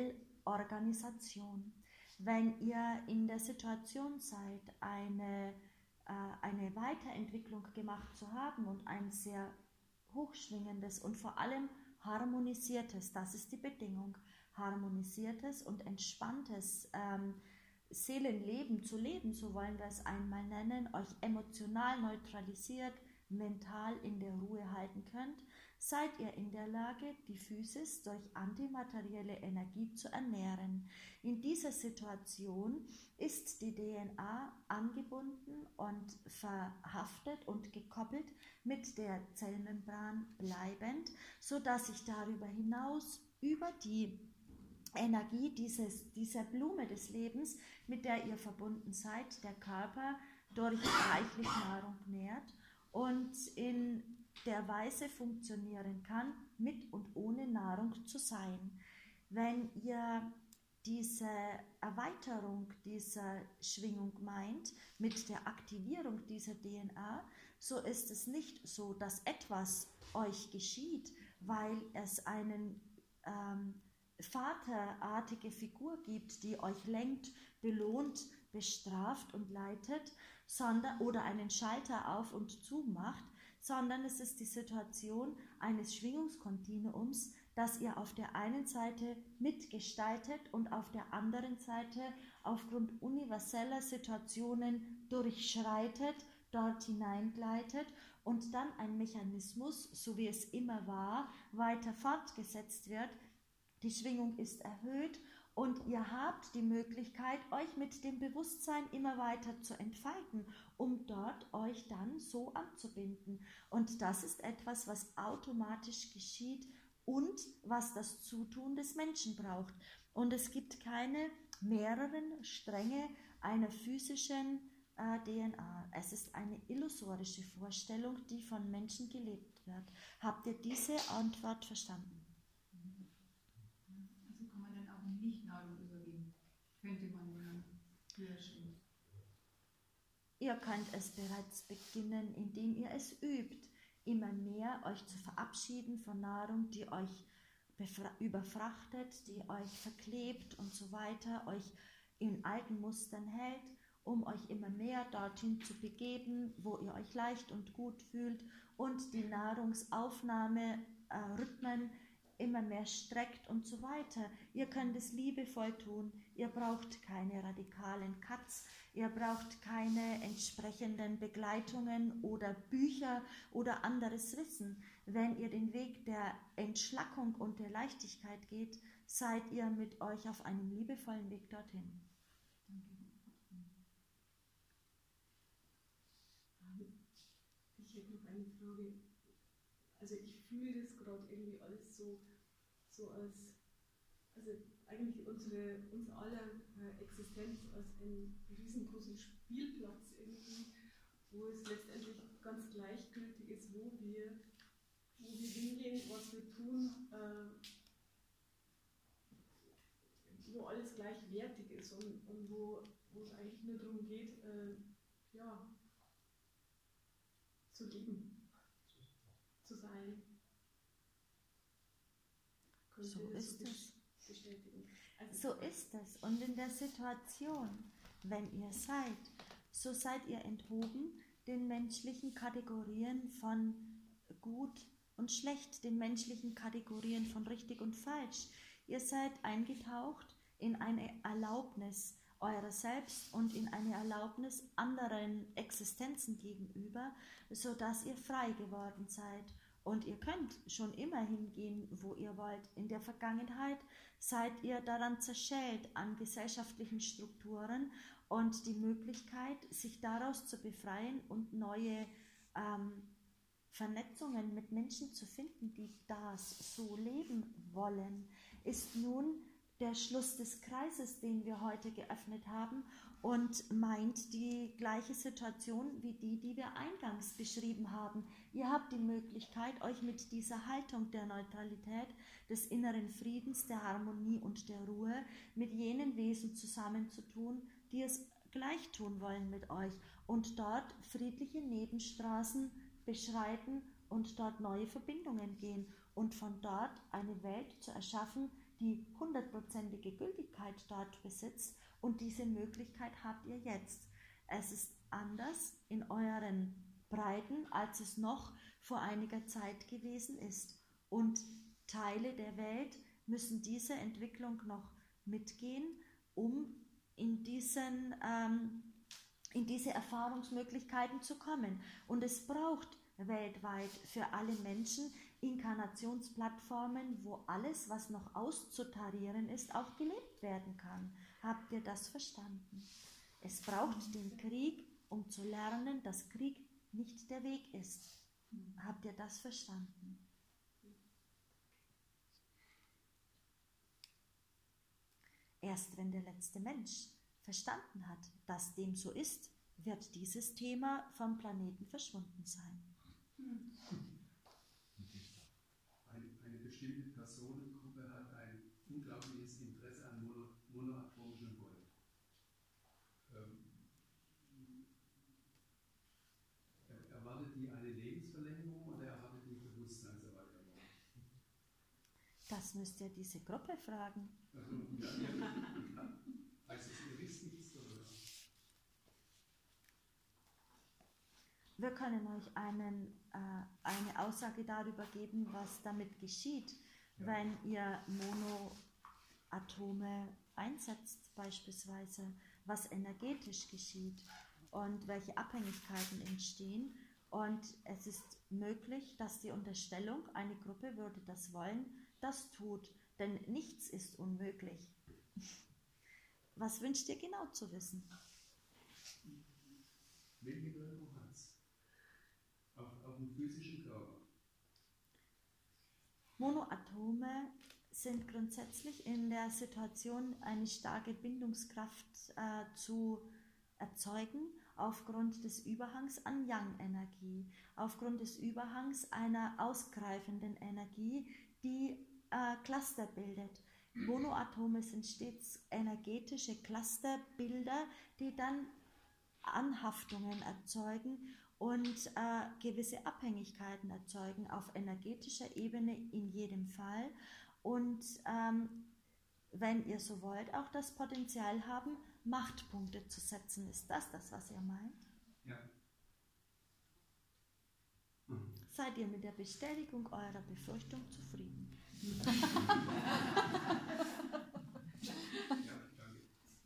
Zellorganisation. Wenn ihr in der Situation seid, eine, äh, eine Weiterentwicklung gemacht zu haben und ein sehr hochschwingendes und vor allem harmonisiertes, das ist die Bedingung, harmonisiertes und entspanntes ähm, Seelenleben zu leben, so wollen wir es einmal nennen, euch emotional neutralisiert, mental in der Ruhe halten könnt, seid ihr in der Lage, die Physis durch antimaterielle Energie zu ernähren. In dieser Situation ist die D N A angebunden und verhaftet und gekoppelt mit der Zellmembran bleibend, sodass sich darüber hinaus über die Energie dieses, dieser Blume des Lebens, mit der ihr verbunden seid, der Körper durch reichlich Nahrung nährt und in der Weise funktionieren kann, mit und ohne Nahrung zu sein. Wenn ihr diese Erweiterung dieser Schwingung meint, mit der Aktivierung dieser D N A, so ist es nicht so, dass etwas euch geschieht, weil es einen ähm, vaterartige Figur gibt, die euch lenkt, belohnt, bestraft und leitet, sondern, oder einen Schalter auf und zu macht, sondern es ist die Situation eines Schwingungskontinuums, das ihr auf der einen Seite mitgestaltet und auf der anderen Seite aufgrund universeller Situationen durchschreitet, dort hineingleitet und dann ein Mechanismus, so wie es immer war, weiter fortgesetzt wird. Die Schwingung ist erhöht und ihr habt die Möglichkeit, euch mit dem Bewusstsein immer weiter zu entfalten, um dort euch dann so anzubinden. Und das ist etwas, was automatisch geschieht und was das Zutun des Menschen braucht. Und es gibt keine mehreren Stränge einer physischen äh, D N A. Es ist eine illusorische Vorstellung, die von Menschen gelebt wird. Habt ihr diese Antwort verstanden? Also kann man dann auch in Nichtnahrung übergehen? Könnte man, wenn man höher schwingt. Ihr könnt es bereits beginnen, indem ihr es übt, immer mehr euch zu verabschieden von Nahrung, die euch überfrachtet, die euch verklebt und so weiter, euch in alten Mustern hält, um euch immer mehr dorthin zu begeben, wo ihr euch leicht und gut fühlt und die Nahrungsaufnahmerhythmen immer mehr streckt und so weiter. Ihr könnt es liebevoll tun. Ihr braucht keine radikalen Cuts. Ihr braucht keine entsprechenden Begleitungen oder Bücher oder anderes Wissen. Wenn ihr den Weg der Entschlackung und der Leichtigkeit geht, seid ihr mit euch auf einem liebevollen Weg dorthin. Ich hätte noch eine Frage. Also ich fühle das gerade irgendwie alles so, so als, also eigentlich unsere, unser aller äh, Existenz als einen riesengroßen Spielplatz irgendwie, wo es letztendlich ganz gleichgültig ist, wo wir, wo wir hingehen, was wir tun, äh, wo alles gleichwertig ist und, und wo, wo es eigentlich nur darum geht, äh, ja, zu leben, zu sein. So ist es. Bestätigen. Also So ist es. Und in der Situation, wenn ihr seid, so seid ihr enthoben den menschlichen Kategorien von gut und schlecht, den menschlichen Kategorien von richtig und falsch. Ihr seid eingetaucht in eine Erlaubnis eurer selbst und in eine Erlaubnis anderen Existenzen gegenüber, sodass ihr frei geworden seid. Und ihr könnt schon immer hingehen, wo ihr wollt. In der Vergangenheit seid ihr daran zerschellt an gesellschaftlichen Strukturen und die Möglichkeit, sich daraus zu befreien und neue ähm, Vernetzungen mit Menschen zu finden, die das so leben wollen, ist nun der Schluss des Kreises, den wir heute geöffnet haben und meint die gleiche Situation wie die, die wir eingangs beschrieben haben. Ihr habt die Möglichkeit, euch mit dieser Haltung der Neutralität, des inneren Friedens, der Harmonie und der Ruhe mit jenen Wesen zusammenzutun, die es gleich tun wollen mit euch und dort friedliche Nebenstraßen beschreiten und dort neue Verbindungen gehen und von dort eine Welt zu erschaffen, die hundertprozentige Gültigkeit dort besitzt, und diese Möglichkeit habt ihr jetzt. Es ist anders in euren Breiten, als es noch vor einiger Zeit gewesen ist. Und Teile der Welt müssen diese Entwicklung noch mitgehen, um in, diesen, ähm, in diese Erfahrungsmöglichkeiten zu kommen. Und es braucht weltweit für alle Menschen Inkarnationsplattformen, wo alles, was noch auszutarieren ist, auch gelebt werden kann. Habt ihr das verstanden? Es braucht den Krieg, um zu lernen, dass Krieg nicht der Weg ist. Habt ihr das verstanden? Erst wenn der letzte Mensch verstanden hat, dass dem so ist, wird dieses Thema vom Planeten verschwunden sein. Eine, eine bestimmte Personengruppe hat ein unglaubliches Interesse an mono, monoatomischen Wollen. Ähm, erwartet die eine Lebensverlängerung oder erwartet die Bewusstseinserweiterung? Das müsst ihr diese Gruppe fragen. Also, ja, ja, heißt es, ihr wisst nichts darüber? Wir können euch einen, äh, eine Aussage darüber geben, was damit geschieht, ja, wenn ihr Monoatome einsetzt beispielsweise, was energetisch geschieht und welche Abhängigkeiten entstehen. Und es ist möglich, dass die Unterstellung, eine Gruppe würde das wollen, das tut, denn nichts ist unmöglich. Was wünscht ihr genau zu wissen? Welche Wirkung hat es auf, auf den physischen Körper? Monoatome sind grundsätzlich in der Situation, eine starke Bindungskraft äh, zu erzeugen, aufgrund des Überhangs an Yang-Energie, aufgrund des Überhangs einer ausgreifenden Energie, die äh, Cluster bildet. Monoatome sind stets energetische Clusterbilder, die dann Anhaftungen erzeugen und äh, gewisse Abhängigkeiten erzeugen auf energetischer Ebene in jedem Fall. Und ähm, wenn ihr so wollt, auch das Potenzial haben, Machtpunkte zu setzen. Ist das das, was ihr meint? Ja. Seid ihr mit der Bestätigung eurer Befürchtung zufrieden? Ja, danke.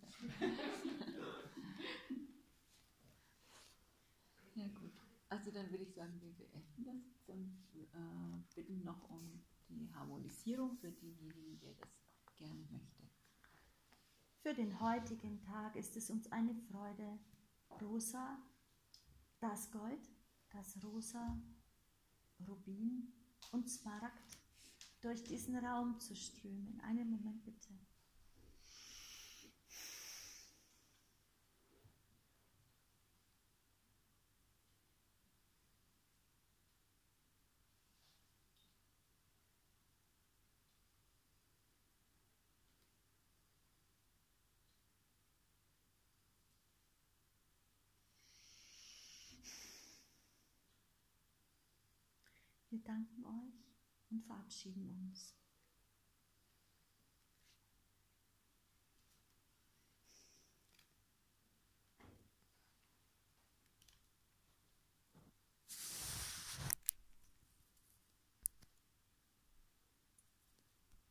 Ja gut, also dann würde ich sagen, wir beenden das jetzt und äh, bitten noch um die Harmonisierung für diejenigen, der das gerne möchte. Für den heutigen Tag ist es uns eine Freude, Rosa, das Gold, das Rosa, Rubin und Smaragd durch diesen Raum zu strömen. Einen Moment bitte. Wir danken euch und verabschieden uns.